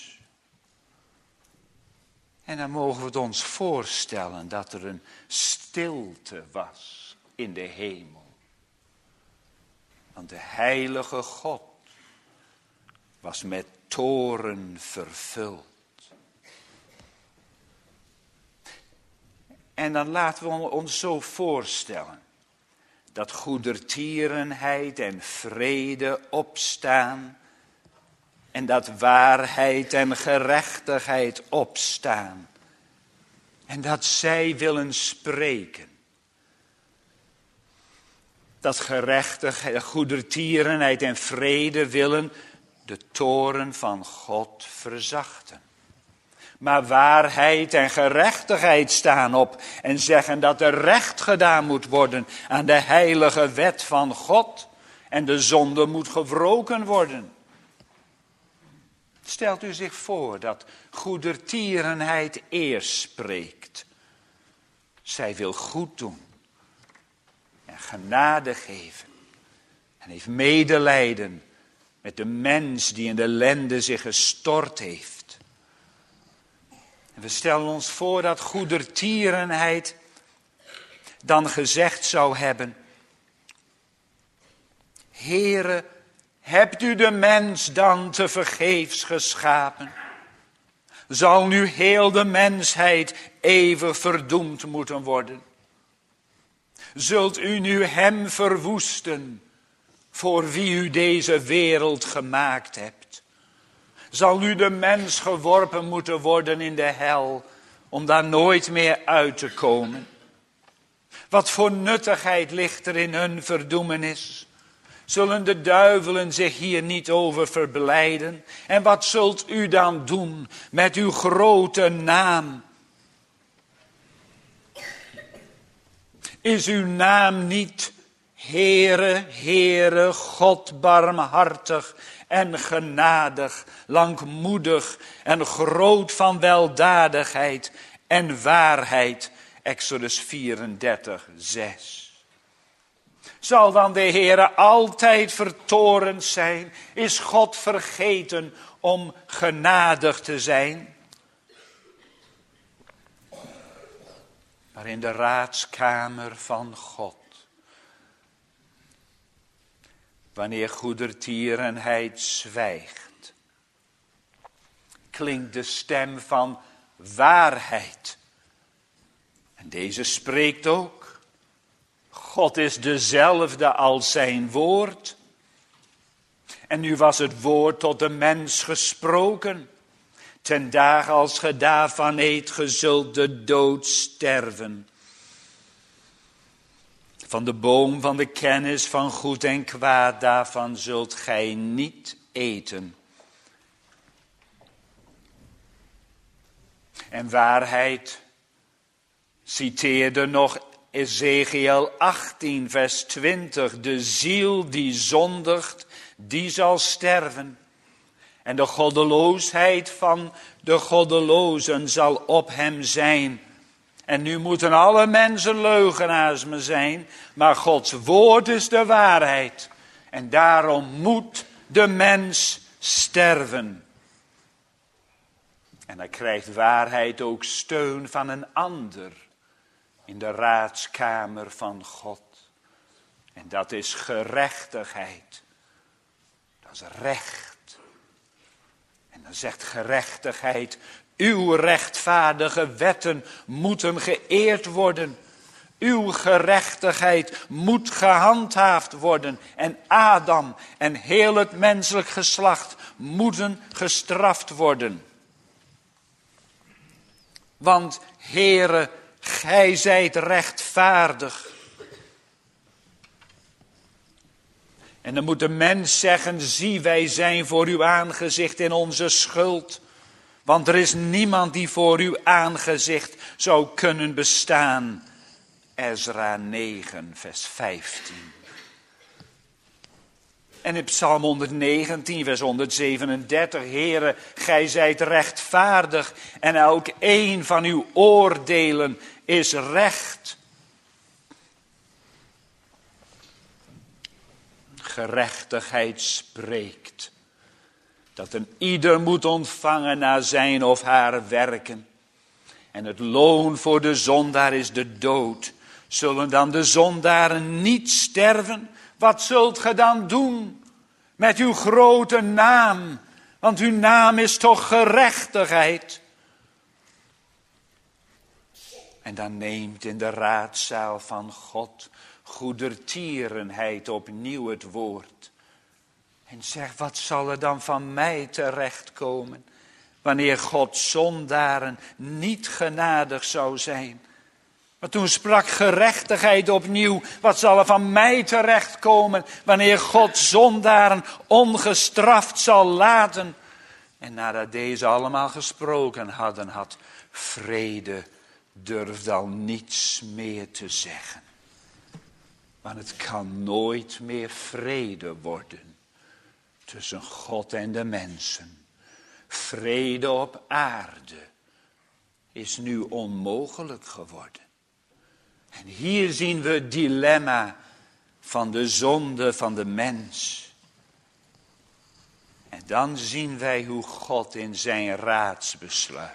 En dan mogen we het ons voorstellen dat er een stilte was in de hemel. Want de heilige God was met toorn vervuld. En dan laten we ons zo voorstellen dat goedertierenheid en vrede opstaan. En dat waarheid en gerechtigheid opstaan. En dat zij willen spreken. Dat gerechtigheid, goedertierenheid en vrede willen de toorn van God verzachten. Maar waarheid en gerechtigheid staan op en zeggen dat er recht gedaan moet worden aan de heilige wet van God. En de zonde moet gewroken worden. Stelt u zich voor dat goedertierenheid eerst spreekt. Zij wil goed doen. En genade geven. En heeft medelijden met de mens die in de ellende zich gestort heeft. En we stellen ons voor dat goedertierenheid dan gezegd zou hebben: Heere, hebt u de mens dan te vergeefs geschapen? Zal nu heel de mensheid eeuwig verdoemd moeten worden? Zult u nu hem verwoesten, voor wie u deze wereld gemaakt hebt? Zal nu de mens geworpen moeten worden in de hel, om daar nooit meer uit te komen? Wat voor nuttigheid ligt er in hun verdoemenis? Zullen de duivelen zich hier niet over verblijden? En wat zult u dan doen met uw grote naam? Is uw naam niet Heere, Heere, God barmhartig en genadig, langmoedig en groot van weldadigheid en waarheid? Exodus 34, 6. Zal dan de Heere altijd vertorend zijn? Is God vergeten om genadig te zijn? Maar in de raadskamer van God, wanneer goedertierenheid zwijgt, klinkt de stem van waarheid. En deze spreekt ook. God is dezelfde als zijn woord. En nu was het woord tot de mens gesproken. Ten dagen als ge daarvan eet, ge zult de dood sterven. Van de boom van de kennis van goed en kwaad, daarvan zult gij niet eten. En waarheid citeerde nog Ezekiel 18 vers 20. De ziel die zondigt, die zal sterven. En de goddeloosheid van de goddelozen zal op hem zijn. En nu moeten alle mensen leugenaars me zijn, maar Gods woord is de waarheid. En daarom moet de mens sterven. En dan krijgt waarheid ook steun van een ander in de raadskamer van God. En dat is gerechtigheid. Dat is recht. En dan zegt gerechtigheid, uw rechtvaardige wetten moeten geëerd worden. Uw gerechtigheid moet gehandhaafd worden. En Adam en heel het menselijk geslacht moeten gestraft worden. Want Heere, gij zijt rechtvaardig. En dan moet de mens zeggen, zie, wij zijn voor uw aangezicht in onze schuld. Want er is niemand die voor uw aangezicht zou kunnen bestaan. Ezra 9, vers 15. En in Psalm 119, vers 137. Heere, gij zijt rechtvaardig en elk een van uw oordelen is recht. Gerechtigheid spreekt dat een ieder moet ontvangen naar zijn of haar werken. En het loon voor de zondaar is de dood. Zullen dan de zondaren niet sterven? Wat zult ge dan doen met uw grote naam? Want uw naam is toch gerechtigheid? En dan neemt in de raadzaal van God goedertierenheid opnieuw het woord. En zegt, wat zal er dan van mij terechtkomen wanneer God zondaren niet genadig zou zijn? Maar toen sprak gerechtigheid opnieuw, wat zal er van mij terechtkomen wanneer God zondaren ongestraft zal laten? En nadat deze allemaal gesproken hadden, had vrede durfde al niets meer te zeggen. Want het kan nooit meer vrede worden tussen God en de mensen. Vrede op aarde is nu onmogelijk geworden. En hier zien we het dilemma van de zonde van de mens. En dan zien wij hoe God in zijn raadsbesluit,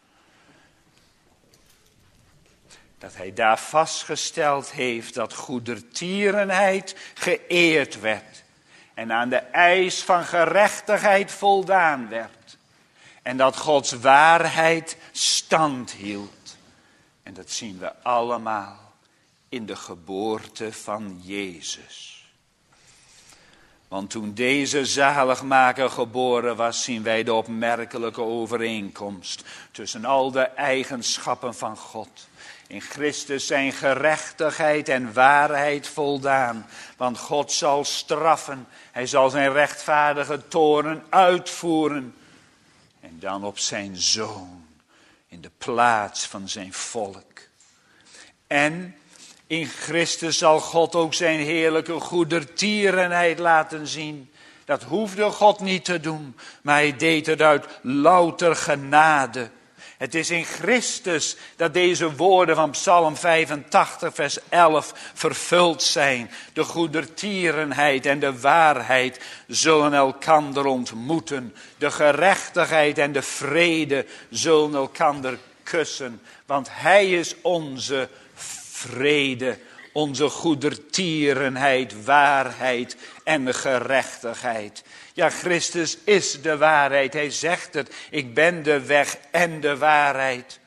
dat hij daar vastgesteld heeft dat goedertierenheid geëerd werd. En aan de eis van gerechtigheid voldaan werd. En dat Gods waarheid stand hield. En dat zien we allemaal in de geboorte van Jezus. Want toen deze zaligmaker geboren was, zien wij de opmerkelijke overeenkomst tussen al de eigenschappen van God. In Christus zijn gerechtigheid en waarheid voldaan. Want God zal straffen. Hij zal zijn rechtvaardige toorn uitvoeren. En dan op zijn Zoon. In de plaats van zijn volk. En in Christus zal God ook zijn heerlijke goedertierenheid laten zien. Dat hoefde God niet te doen. Maar hij deed het uit louter genade. Het is in Christus dat deze woorden van Psalm 85 vers 11 vervuld zijn. De goedertierenheid en de waarheid zullen elkander ontmoeten. De gerechtigheid en de vrede zullen elkander kussen. Want hij is onze vrede, onze goedertierenheid, waarheid en gerechtigheid. Ja, Christus is de waarheid. Hij zegt het. Ik ben de weg en de waarheid.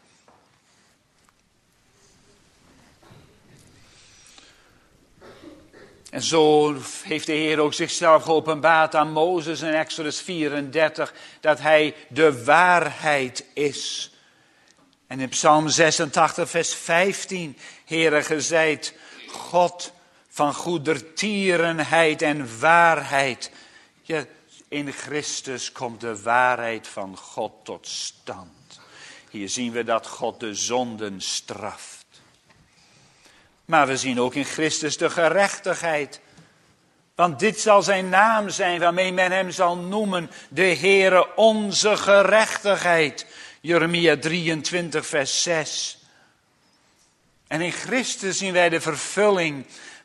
En zo heeft de Heer ook zichzelf geopenbaard aan Mozes in Exodus 34. Dat hij de waarheid is. En in Psalm 86 vers 15. Heere, ge zijt God van goedertierenheid en waarheid. Ja, in Christus komt de waarheid van God tot stand. Hier zien we dat God de zonden straft. Maar we zien ook in Christus de gerechtigheid. Want dit zal zijn naam zijn waarmee men hem zal noemen. De Heere onze gerechtigheid. Jeremia 23 vers 6. En in Christus zien wij de vervulling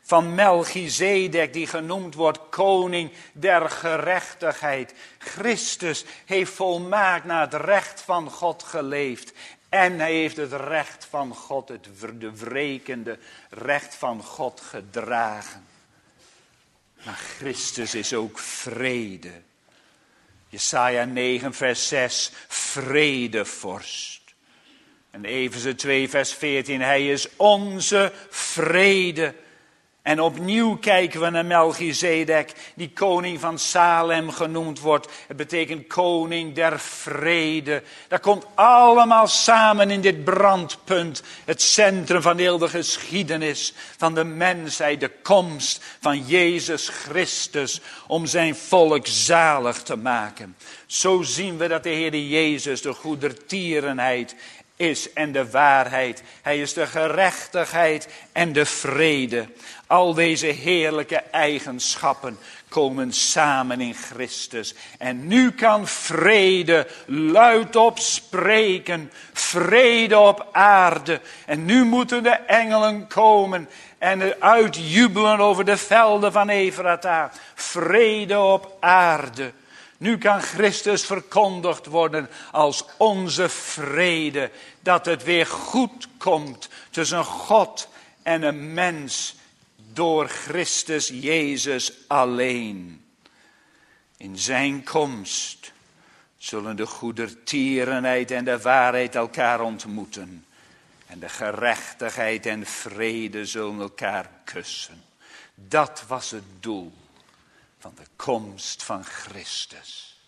Van Melchizedek, die genoemd wordt koning der gerechtigheid. Christus heeft volmaakt naar het recht van God geleefd. En hij heeft het recht van God, de wrekende recht van God gedragen. Maar Christus is ook vrede. Jesaja 9 vers 6, vredevorst. En Efeze 2 vers 14, hij is onze vrede. En opnieuw kijken we naar Melchizedek, die koning van Salem genoemd wordt. Het betekent koning der vrede. Dat komt allemaal samen in dit brandpunt. Het centrum van heel de geschiedenis van de mensheid. De komst van Jezus Christus om zijn volk zalig te maken. Zo zien we dat de Heer Jezus de goedertierenheid is en de waarheid. Hij is de gerechtigheid en de vrede. Al deze heerlijke eigenschappen komen samen in Christus. En nu kan vrede luidop spreken. Vrede op aarde. En nu moeten de engelen komen en uitjubelen over de velden van Efrata. Vrede op aarde. Nu kan Christus verkondigd worden als onze vrede. Dat het weer goed komt tussen God en een mens door Christus Jezus alleen. In zijn komst zullen de goedertierenheid en de waarheid elkaar ontmoeten. En de gerechtigheid en vrede zullen elkaar kussen. Dat was het doel van de komst van Christus.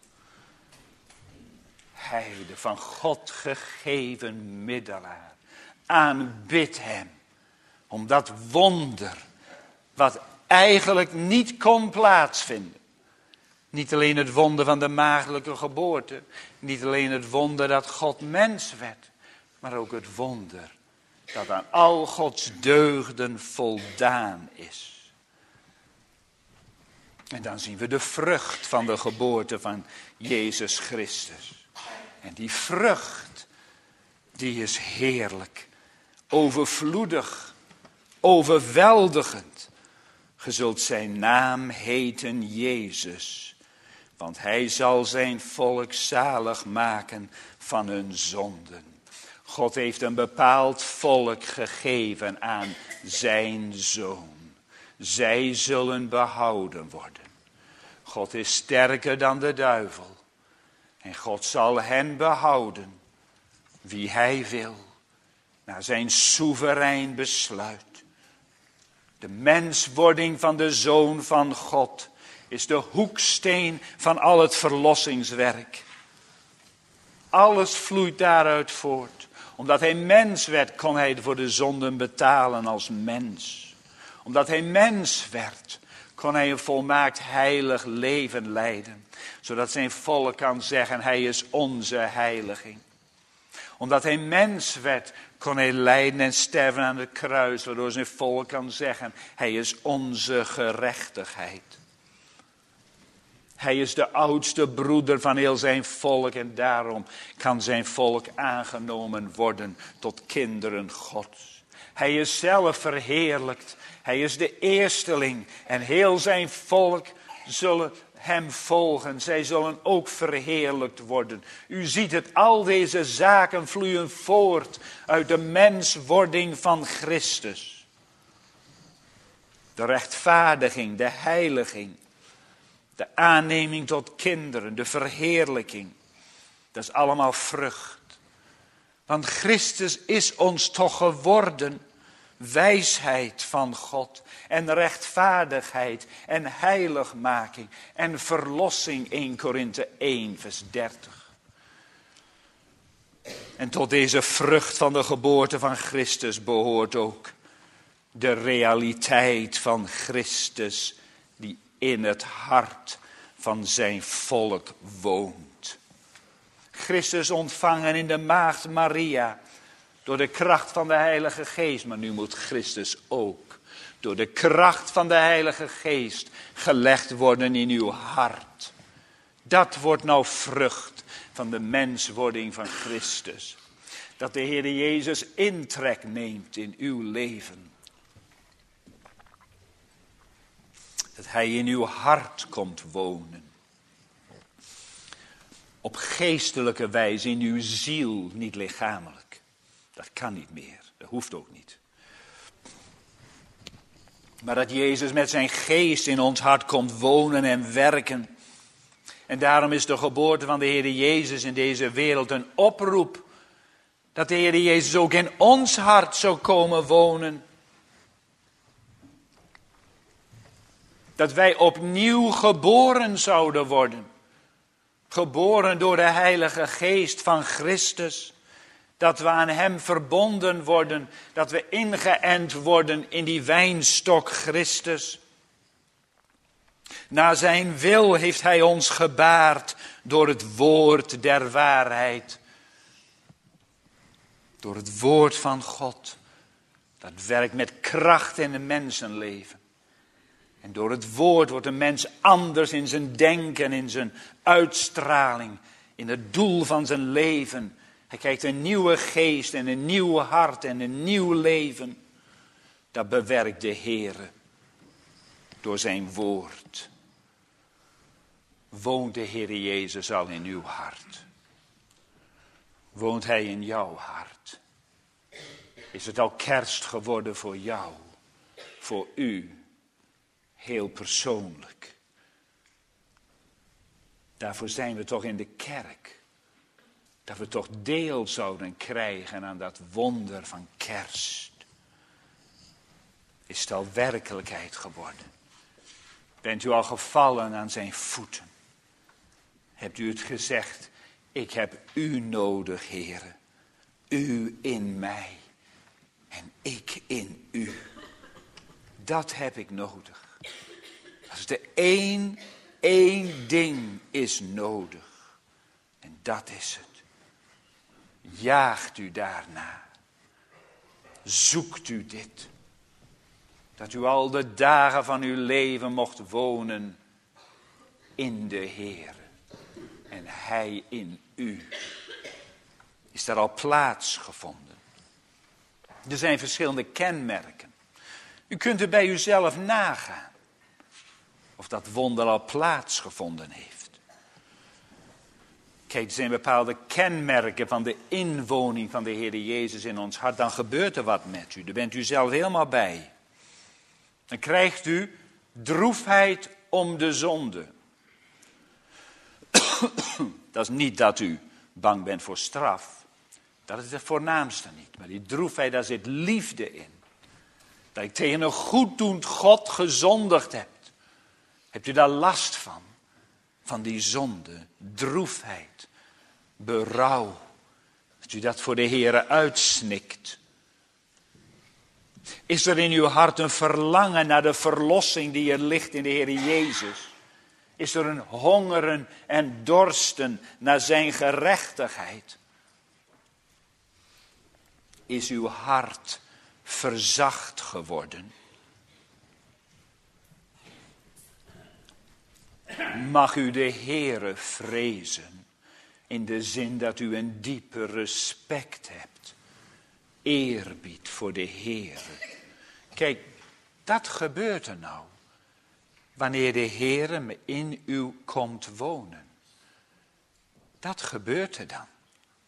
Hij, de van God gegeven middelaar, aanbidt hem. Om dat wonder, wat eigenlijk niet kon plaatsvinden. Niet alleen het wonder van de maagdelijke geboorte. Niet alleen het wonder dat God mens werd. Maar ook het wonder dat aan al Gods deugden voldaan is. En dan zien we de vrucht van de geboorte van Jezus Christus. En die vrucht, die is heerlijk, overvloedig, overweldigend. Ge zult zijn naam heten Jezus, want hij zal zijn volk zalig maken van hun zonden. God heeft een bepaald volk gegeven aan zijn zoon. Zij zullen behouden worden. God is sterker dan de duivel. En God zal hen behouden, wie hij wil, naar zijn soeverein besluit. De menswording van de Zoon van God is de hoeksteen van al het verlossingswerk. Alles vloeit daaruit voort. Omdat hij mens werd, kon hij voor de zonden betalen als mens. Omdat hij mens werd, kon hij een volmaakt heilig leven leiden. Zodat zijn volk kan zeggen, hij is onze heiliging. Omdat hij mens werd, kon hij lijden en sterven aan het kruis. Waardoor zijn volk kan zeggen, hij is onze gerechtigheid. Hij is de oudste broeder van heel zijn volk. En daarom kan zijn volk aangenomen worden tot kinderen Gods. Hij is zelf verheerlijkt. Hij is de eersteling. En heel zijn volk zullen hem volgen. Zij zullen ook verheerlijkt worden. U ziet het, al deze zaken vloeien voort uit de menswording van Christus. De rechtvaardiging, de heiliging. De aanneming tot kinderen, de verheerlijking. Dat is allemaal vrucht. Want Christus is ons toch geworden wijsheid van God en rechtvaardigheid en heiligmaking en verlossing. 1 Korinthe 1 vers 30. En tot deze vrucht van de geboorte van Christus behoort ook de realiteit van Christus die in het hart van zijn volk woont. Christus ontvangen in de maagd Maria door de kracht van de Heilige Geest. Maar nu moet Christus ook door de kracht van de Heilige Geest gelegd worden in uw hart. Dat wordt nou vrucht van de menswording van Christus. Dat de Heer Jezus intrek neemt in uw leven. Dat hij in uw hart komt wonen. Op geestelijke wijze in uw ziel, niet lichamelijk. Dat kan niet meer, dat hoeft ook niet. Maar dat Jezus met zijn geest in ons hart komt wonen en werken. En daarom is de geboorte van de Heer Jezus in deze wereld een oproep. Dat de Heer Jezus ook in ons hart zou komen wonen. Dat wij opnieuw geboren zouden worden. Geboren door de Heilige Geest van Christus. Dat we aan hem verbonden worden. Dat we ingeënt worden in die wijnstok Christus. Naar zijn wil heeft hij ons gebaard door het woord der waarheid. Door het woord van God. Dat werkt met kracht in een mensenleven. En door het woord wordt een mens anders in zijn denken, in zijn uitstraling, in het doel van zijn leven. Hij krijgt een nieuwe geest en een nieuw hart en een nieuw leven. Dat bewerkt de Heere door zijn woord. Woont de Heere Jezus al in uw hart? Woont hij in jouw hart? Is het al kerst geworden voor jou, voor u, heel persoonlijk? Daarvoor zijn we toch in de kerk. Dat we toch deel zouden krijgen aan dat wonder van kerst. Is het al werkelijkheid geworden? Bent u al gevallen aan zijn voeten? Hebt u het gezegd, ik heb u nodig, Heere. U in mij en ik in u. Dat heb ik nodig. Als er één ding is nodig. En dat is het. Jaagt u daarna. Zoekt u dit. Dat u al de dagen van uw leven mocht wonen in de Heer. En hij in u. Is daar al plaats gevonden? Er zijn verschillende kenmerken. U kunt er bij uzelf nagaan. Of dat wonder al plaatsgevonden heeft. Kijk, er zijn bepaalde kenmerken van de inwoning van de Heer Jezus in ons hart. Dan gebeurt er wat met u. Daar bent u zelf helemaal bij. Dan krijgt u droefheid om de zonde. Dat is niet dat u bang bent voor straf. Dat is het voornaamste niet. Maar die droefheid, daar zit liefde in. Dat ik tegen een goeddoend God gezondigd heb. Hebt u daar last van? Van die zonde, droefheid, berouw. Dat u dat voor de Heere uitsnikt. Is er in uw hart een verlangen naar de verlossing die er ligt in de Heer Jezus? Is er een hongeren en dorsten naar zijn gerechtigheid? Is uw hart verzacht geworden? Mag u de Heere vrezen, in de zin dat u een diepe respect hebt, eerbied voor de Heere. Kijk, dat gebeurt er nou, wanneer de Heere in u komt wonen. Dat gebeurt er dan.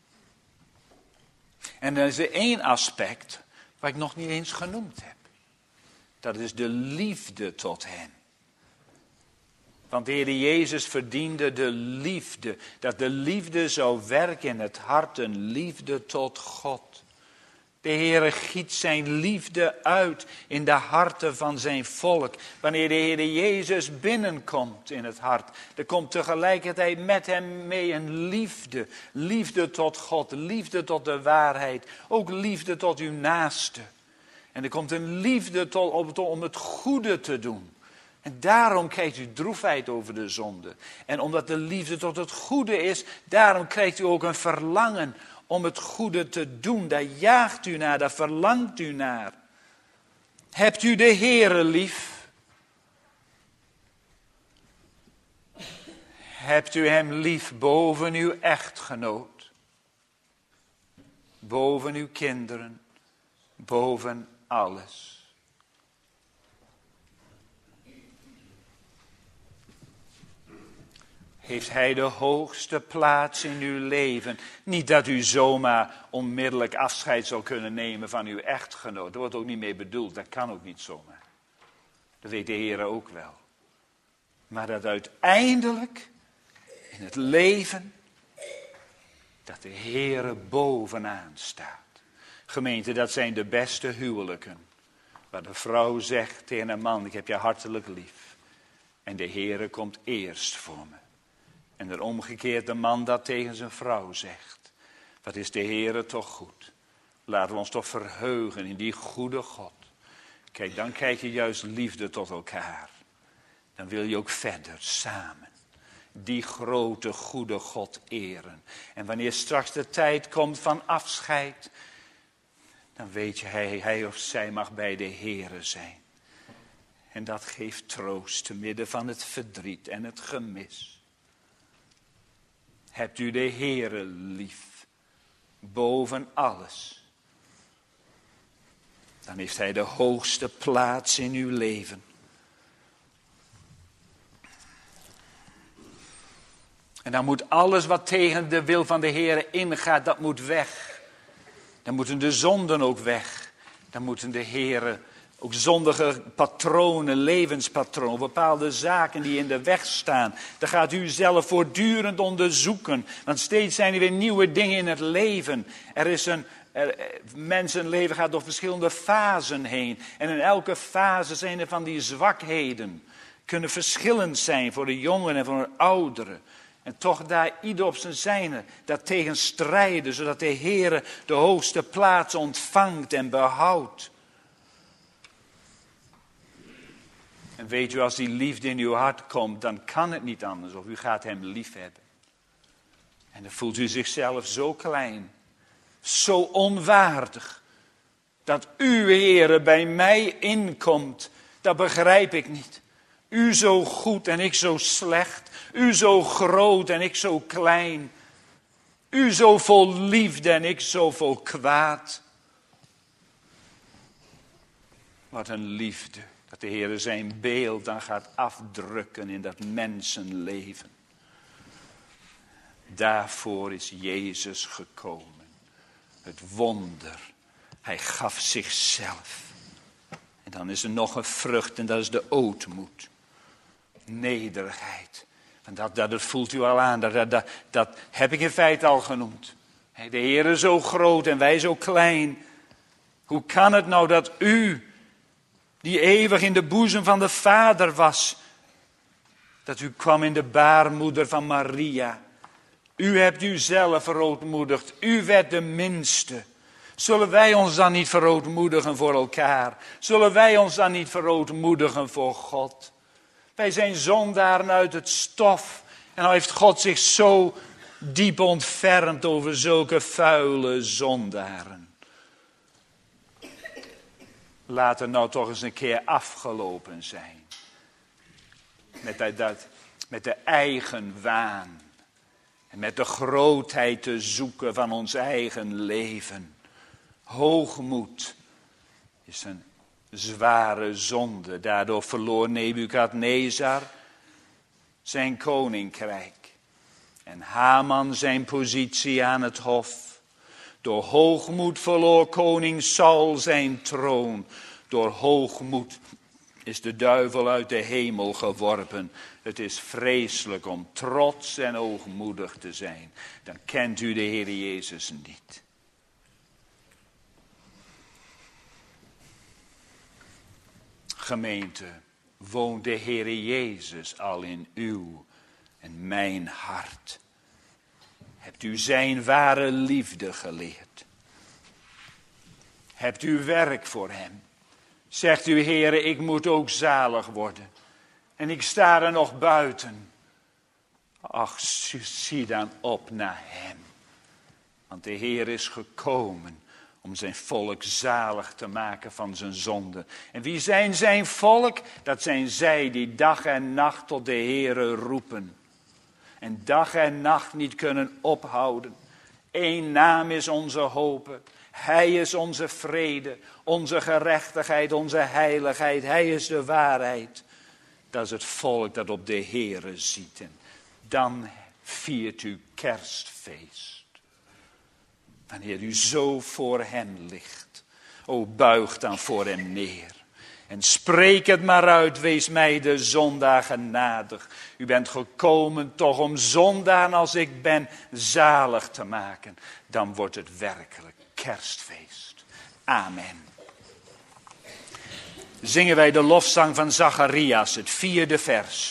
En er is er één aspect, wat ik nog niet eens genoemd heb. Dat is de liefde tot hem. Want de Heer Jezus verdiende de liefde. Dat de liefde zou werken in het hart, een liefde tot God. De Heer giet zijn liefde uit in de harten van zijn volk. Wanneer de Heer Jezus binnenkomt in het hart. Er komt tegelijkertijd met hem mee een liefde. Liefde tot God, liefde tot de waarheid. Ook liefde tot uw naaste. En er komt een liefde om het goede te doen. En daarom krijgt u droefheid over de zonde. En omdat de liefde tot het goede is, daarom krijgt u ook een verlangen om het goede te doen. Daar jaagt u naar, daar verlangt u naar. Hebt u de Heere lief? Hebt u hem lief boven uw echtgenoot? Boven uw kinderen? Boven alles? heeft hij de hoogste plaats in uw leven. Niet dat u zomaar onmiddellijk afscheid zal kunnen nemen van uw echtgenoot. Daar wordt ook niet mee bedoeld, dat kan ook niet zomaar. Dat weet de Heer ook wel. Maar dat uiteindelijk in het leven, dat de Heer bovenaan staat. Gemeente, dat zijn de beste huwelijken. Waar de vrouw zegt tegen een man, ik heb je hartelijk lief. En de Heer komt eerst voor me. En er omgekeerd de man dat tegen zijn vrouw zegt. Wat is de Heer toch goed. Laten we ons toch verheugen in die goede God. Kijk, dan krijg je juist liefde tot elkaar. Dan wil je ook verder samen die grote goede God eren. En wanneer straks de tijd komt van afscheid, dan weet je, hij of zij mag bij de Heere zijn. En dat geeft troost te midden van het verdriet en het gemis. Hebt u de Heere lief, boven alles, dan heeft hij de hoogste plaats in uw leven. En dan moet alles wat tegen de wil van de Heere ingaat, dat moet weg. Dan moeten de zonden ook weg. Dan moeten de Heere ook zondige patronen, levenspatronen, bepaalde zaken die in de weg staan. Dan gaat u zelf voortdurend onderzoeken. Want steeds zijn er weer nieuwe dingen in het leven. Mensenleven gaat door verschillende fasen heen. En in elke fase zijn er van die zwakheden. Kunnen verschillend zijn voor de jongeren en voor de ouderen. En toch daar ieder op zijn zijne daartegen strijden, zodat de Heere de hoogste plaats ontvangt en behoudt. En weet u, als die liefde in uw hart komt, dan kan het niet anders of u gaat hem lief hebben. En dan voelt u zichzelf zo klein, zo onwaardig, dat uw Heere bij mij inkomt, dat begrijp ik niet. U zo goed en ik zo slecht. U zo groot en ik zo klein. U zo vol liefde en ik zo vol kwaad. Wat een liefde. Dat de Heer zijn beeld dan gaat afdrukken in dat mensenleven. Daarvoor is Jezus gekomen. Het wonder. Hij gaf zichzelf. En dan is er nog een vrucht en dat is de ootmoed. Nederigheid. En dat voelt u al aan. Dat heb ik in feite al genoemd. De Heer is zo groot en wij zo klein. Hoe kan het nou dat u, die eeuwig in de boezem van de Vader was, dat u kwam in de baarmoeder van Maria. U hebt u zelf verootmoedigd. U werd de minste. Zullen wij ons dan niet verootmoedigen voor elkaar? Zullen wij ons dan niet verootmoedigen voor God? Wij zijn zondaren uit het stof. En nou heeft God zich zo diep ontfermd over zulke vuile zondaren. Laat het nou toch eens een keer afgelopen zijn. Met de eigen waan. En met de grootheid te zoeken van ons eigen leven. Hoogmoed is een zware zonde. Daardoor verloor Nebukadnezar zijn koninkrijk. En Haman zijn positie aan het hof. Door hoogmoed verloor koning Saul zijn troon. Door hoogmoed is de duivel uit de hemel geworpen. Het is vreselijk om trots en hoogmoedig te zijn. Dan kent u de Heer Jezus niet. Gemeente, woont de Heer Jezus al in uw en mijn hart? Hebt u zijn ware liefde geleerd? Hebt u werk voor hem? Zegt u, Heere, ik moet ook zalig worden. En ik sta er nog buiten. Ach, zie dan op naar hem. Want de Heer is gekomen om zijn volk zalig te maken van zijn zonde. En wie zijn zijn volk? Dat zijn zij die dag en nacht tot de Heere roepen. En dag en nacht niet kunnen ophouden. Eén naam is onze hoop. Hij is onze vrede, onze gerechtigheid, onze heiligheid. Hij is de waarheid. Dat is het volk dat op de Heere ziet. En dan viert u kerstfeest. Wanneer u zo voor hem ligt. O, buig dan voor hem neer. En spreek het maar uit, wees mij de zondaar genadig. U bent gekomen toch om zondaar als ik ben zalig te maken. Dan wordt het werkelijk kerstfeest. Amen. Zingen wij de lofzang van Zacharias, het 4e vers.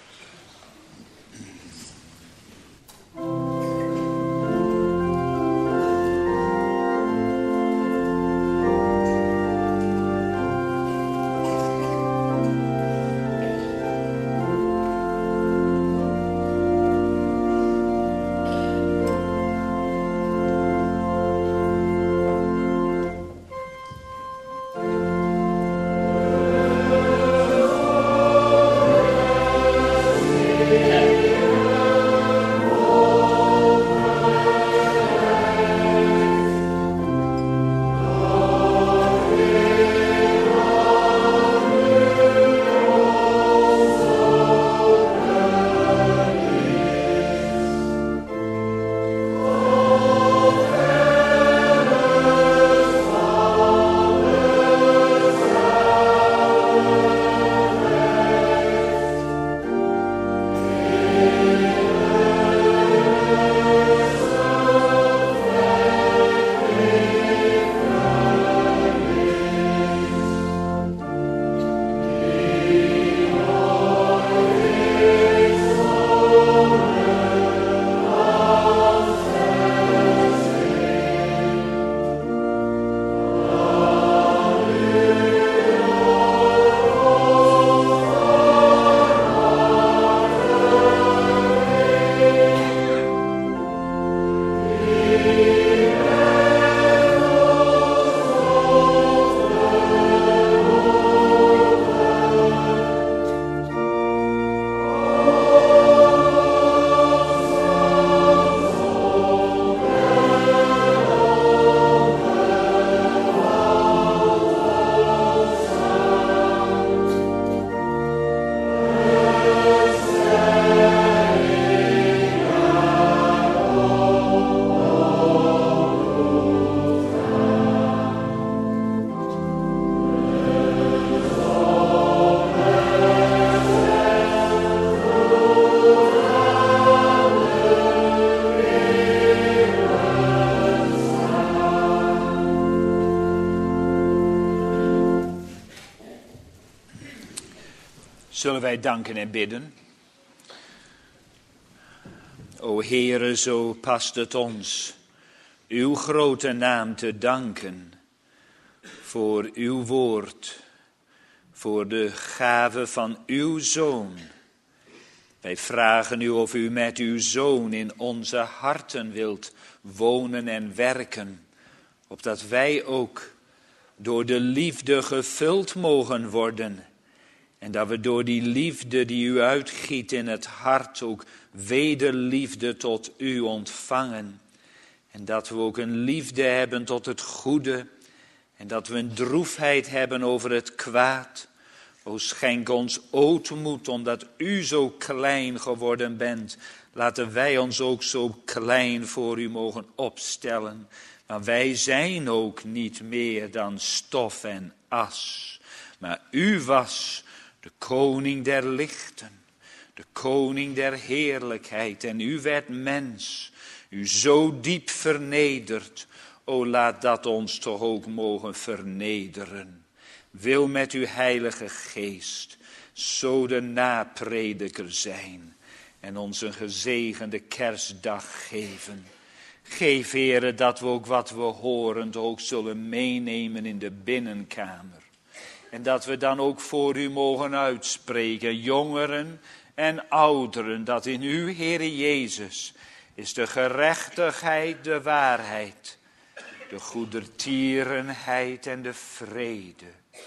Zullen wij danken en bidden? O Heere, zo past het ons uw grote naam te danken voor uw woord, voor de gave van uw Zoon. Wij vragen u of u met uw Zoon in onze harten wilt wonen en werken, opdat wij ook door de liefde gevuld mogen worden. En dat we door die liefde die u uitgiet in het hart ook wederliefde tot u ontvangen. En dat we ook een liefde hebben tot het goede. En dat we een droefheid hebben over het kwaad. O, schenk ons ootmoed omdat u zo klein geworden bent. Laten wij ons ook zo klein voor u mogen opstellen. Maar wij zijn ook niet meer dan stof en as. Maar u was de koning der lichten, de koning der heerlijkheid. En u werd mens, u zo diep vernederd. O, laat dat ons toch ook mogen vernederen. Wil met uw heilige geest zo de naprediker zijn. En ons een gezegende kerstdag geven. Geef, Heere, dat we ook wat we horen ook zullen meenemen in de binnenkamer. En dat we dan ook voor u mogen uitspreken, jongeren en ouderen, dat in u, Heere Jezus, is de gerechtigheid, de waarheid, de goedertierenheid en de vrede,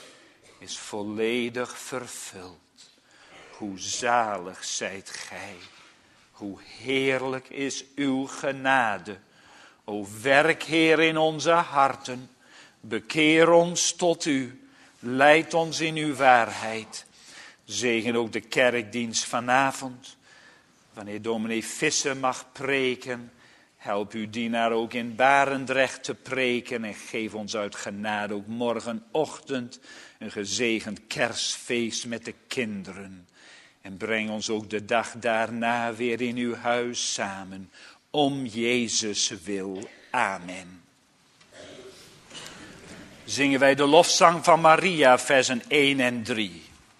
is volledig vervuld. Hoe zalig zijt gij, hoe heerlijk is uw genade. O, werk, Heer, in onze harten, bekeer ons tot u. Leid ons in uw waarheid. Zegen ook de kerkdienst vanavond. Wanneer dominee Visser mag preken, help uw dienaar ook in Barendrecht te preken en geef ons uit genade ook morgenochtend een gezegend kerstfeest met de kinderen. En breng ons ook de dag daarna weer in uw huis samen, om Jezus wil. Amen. Zingen wij de lofzang van Maria, versen 1 en 3.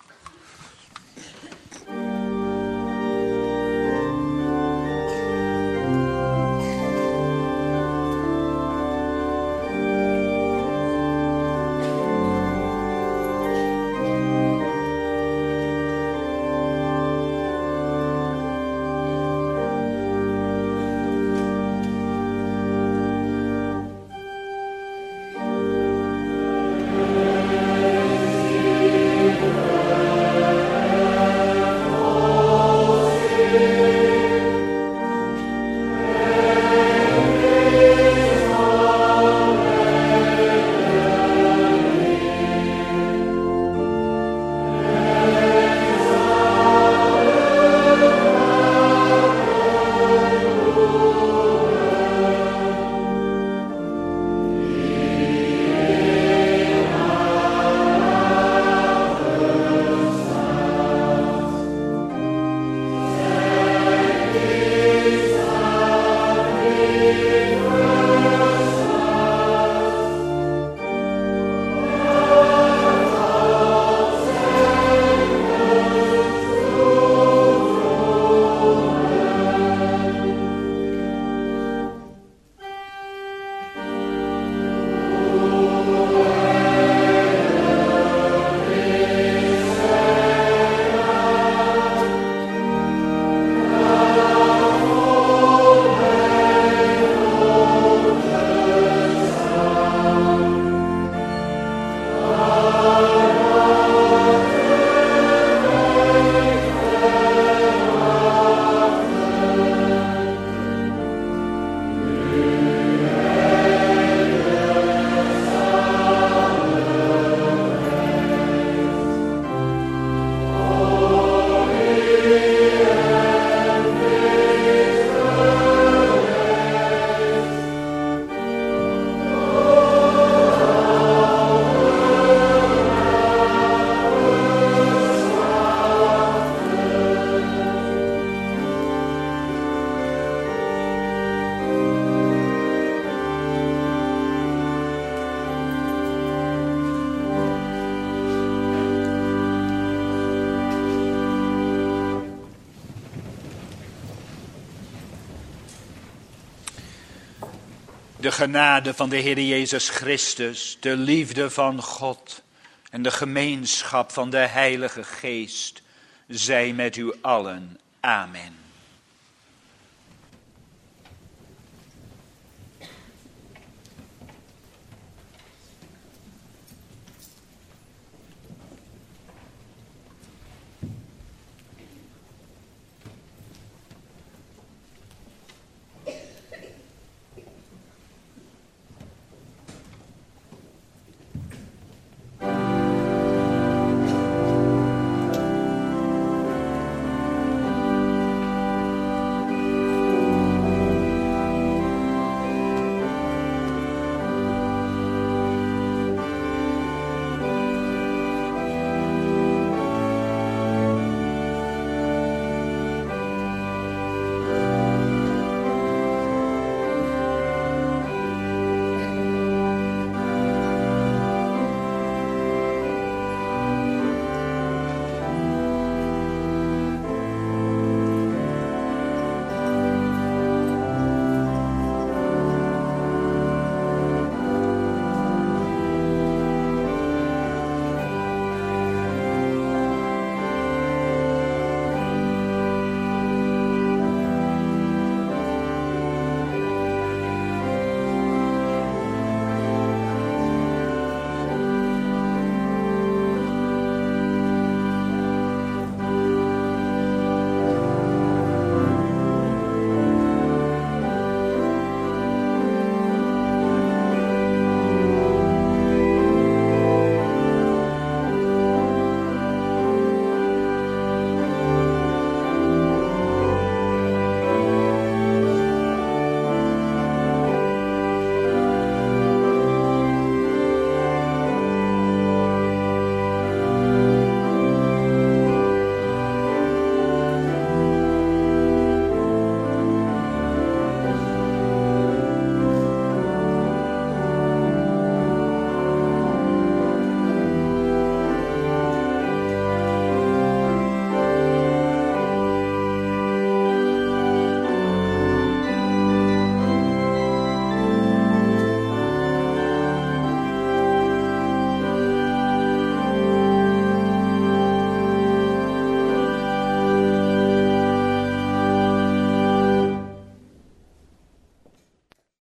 De genade van de Heer Jezus Christus, de liefde van God en de gemeenschap van de Heilige Geest zij met u allen. Amen.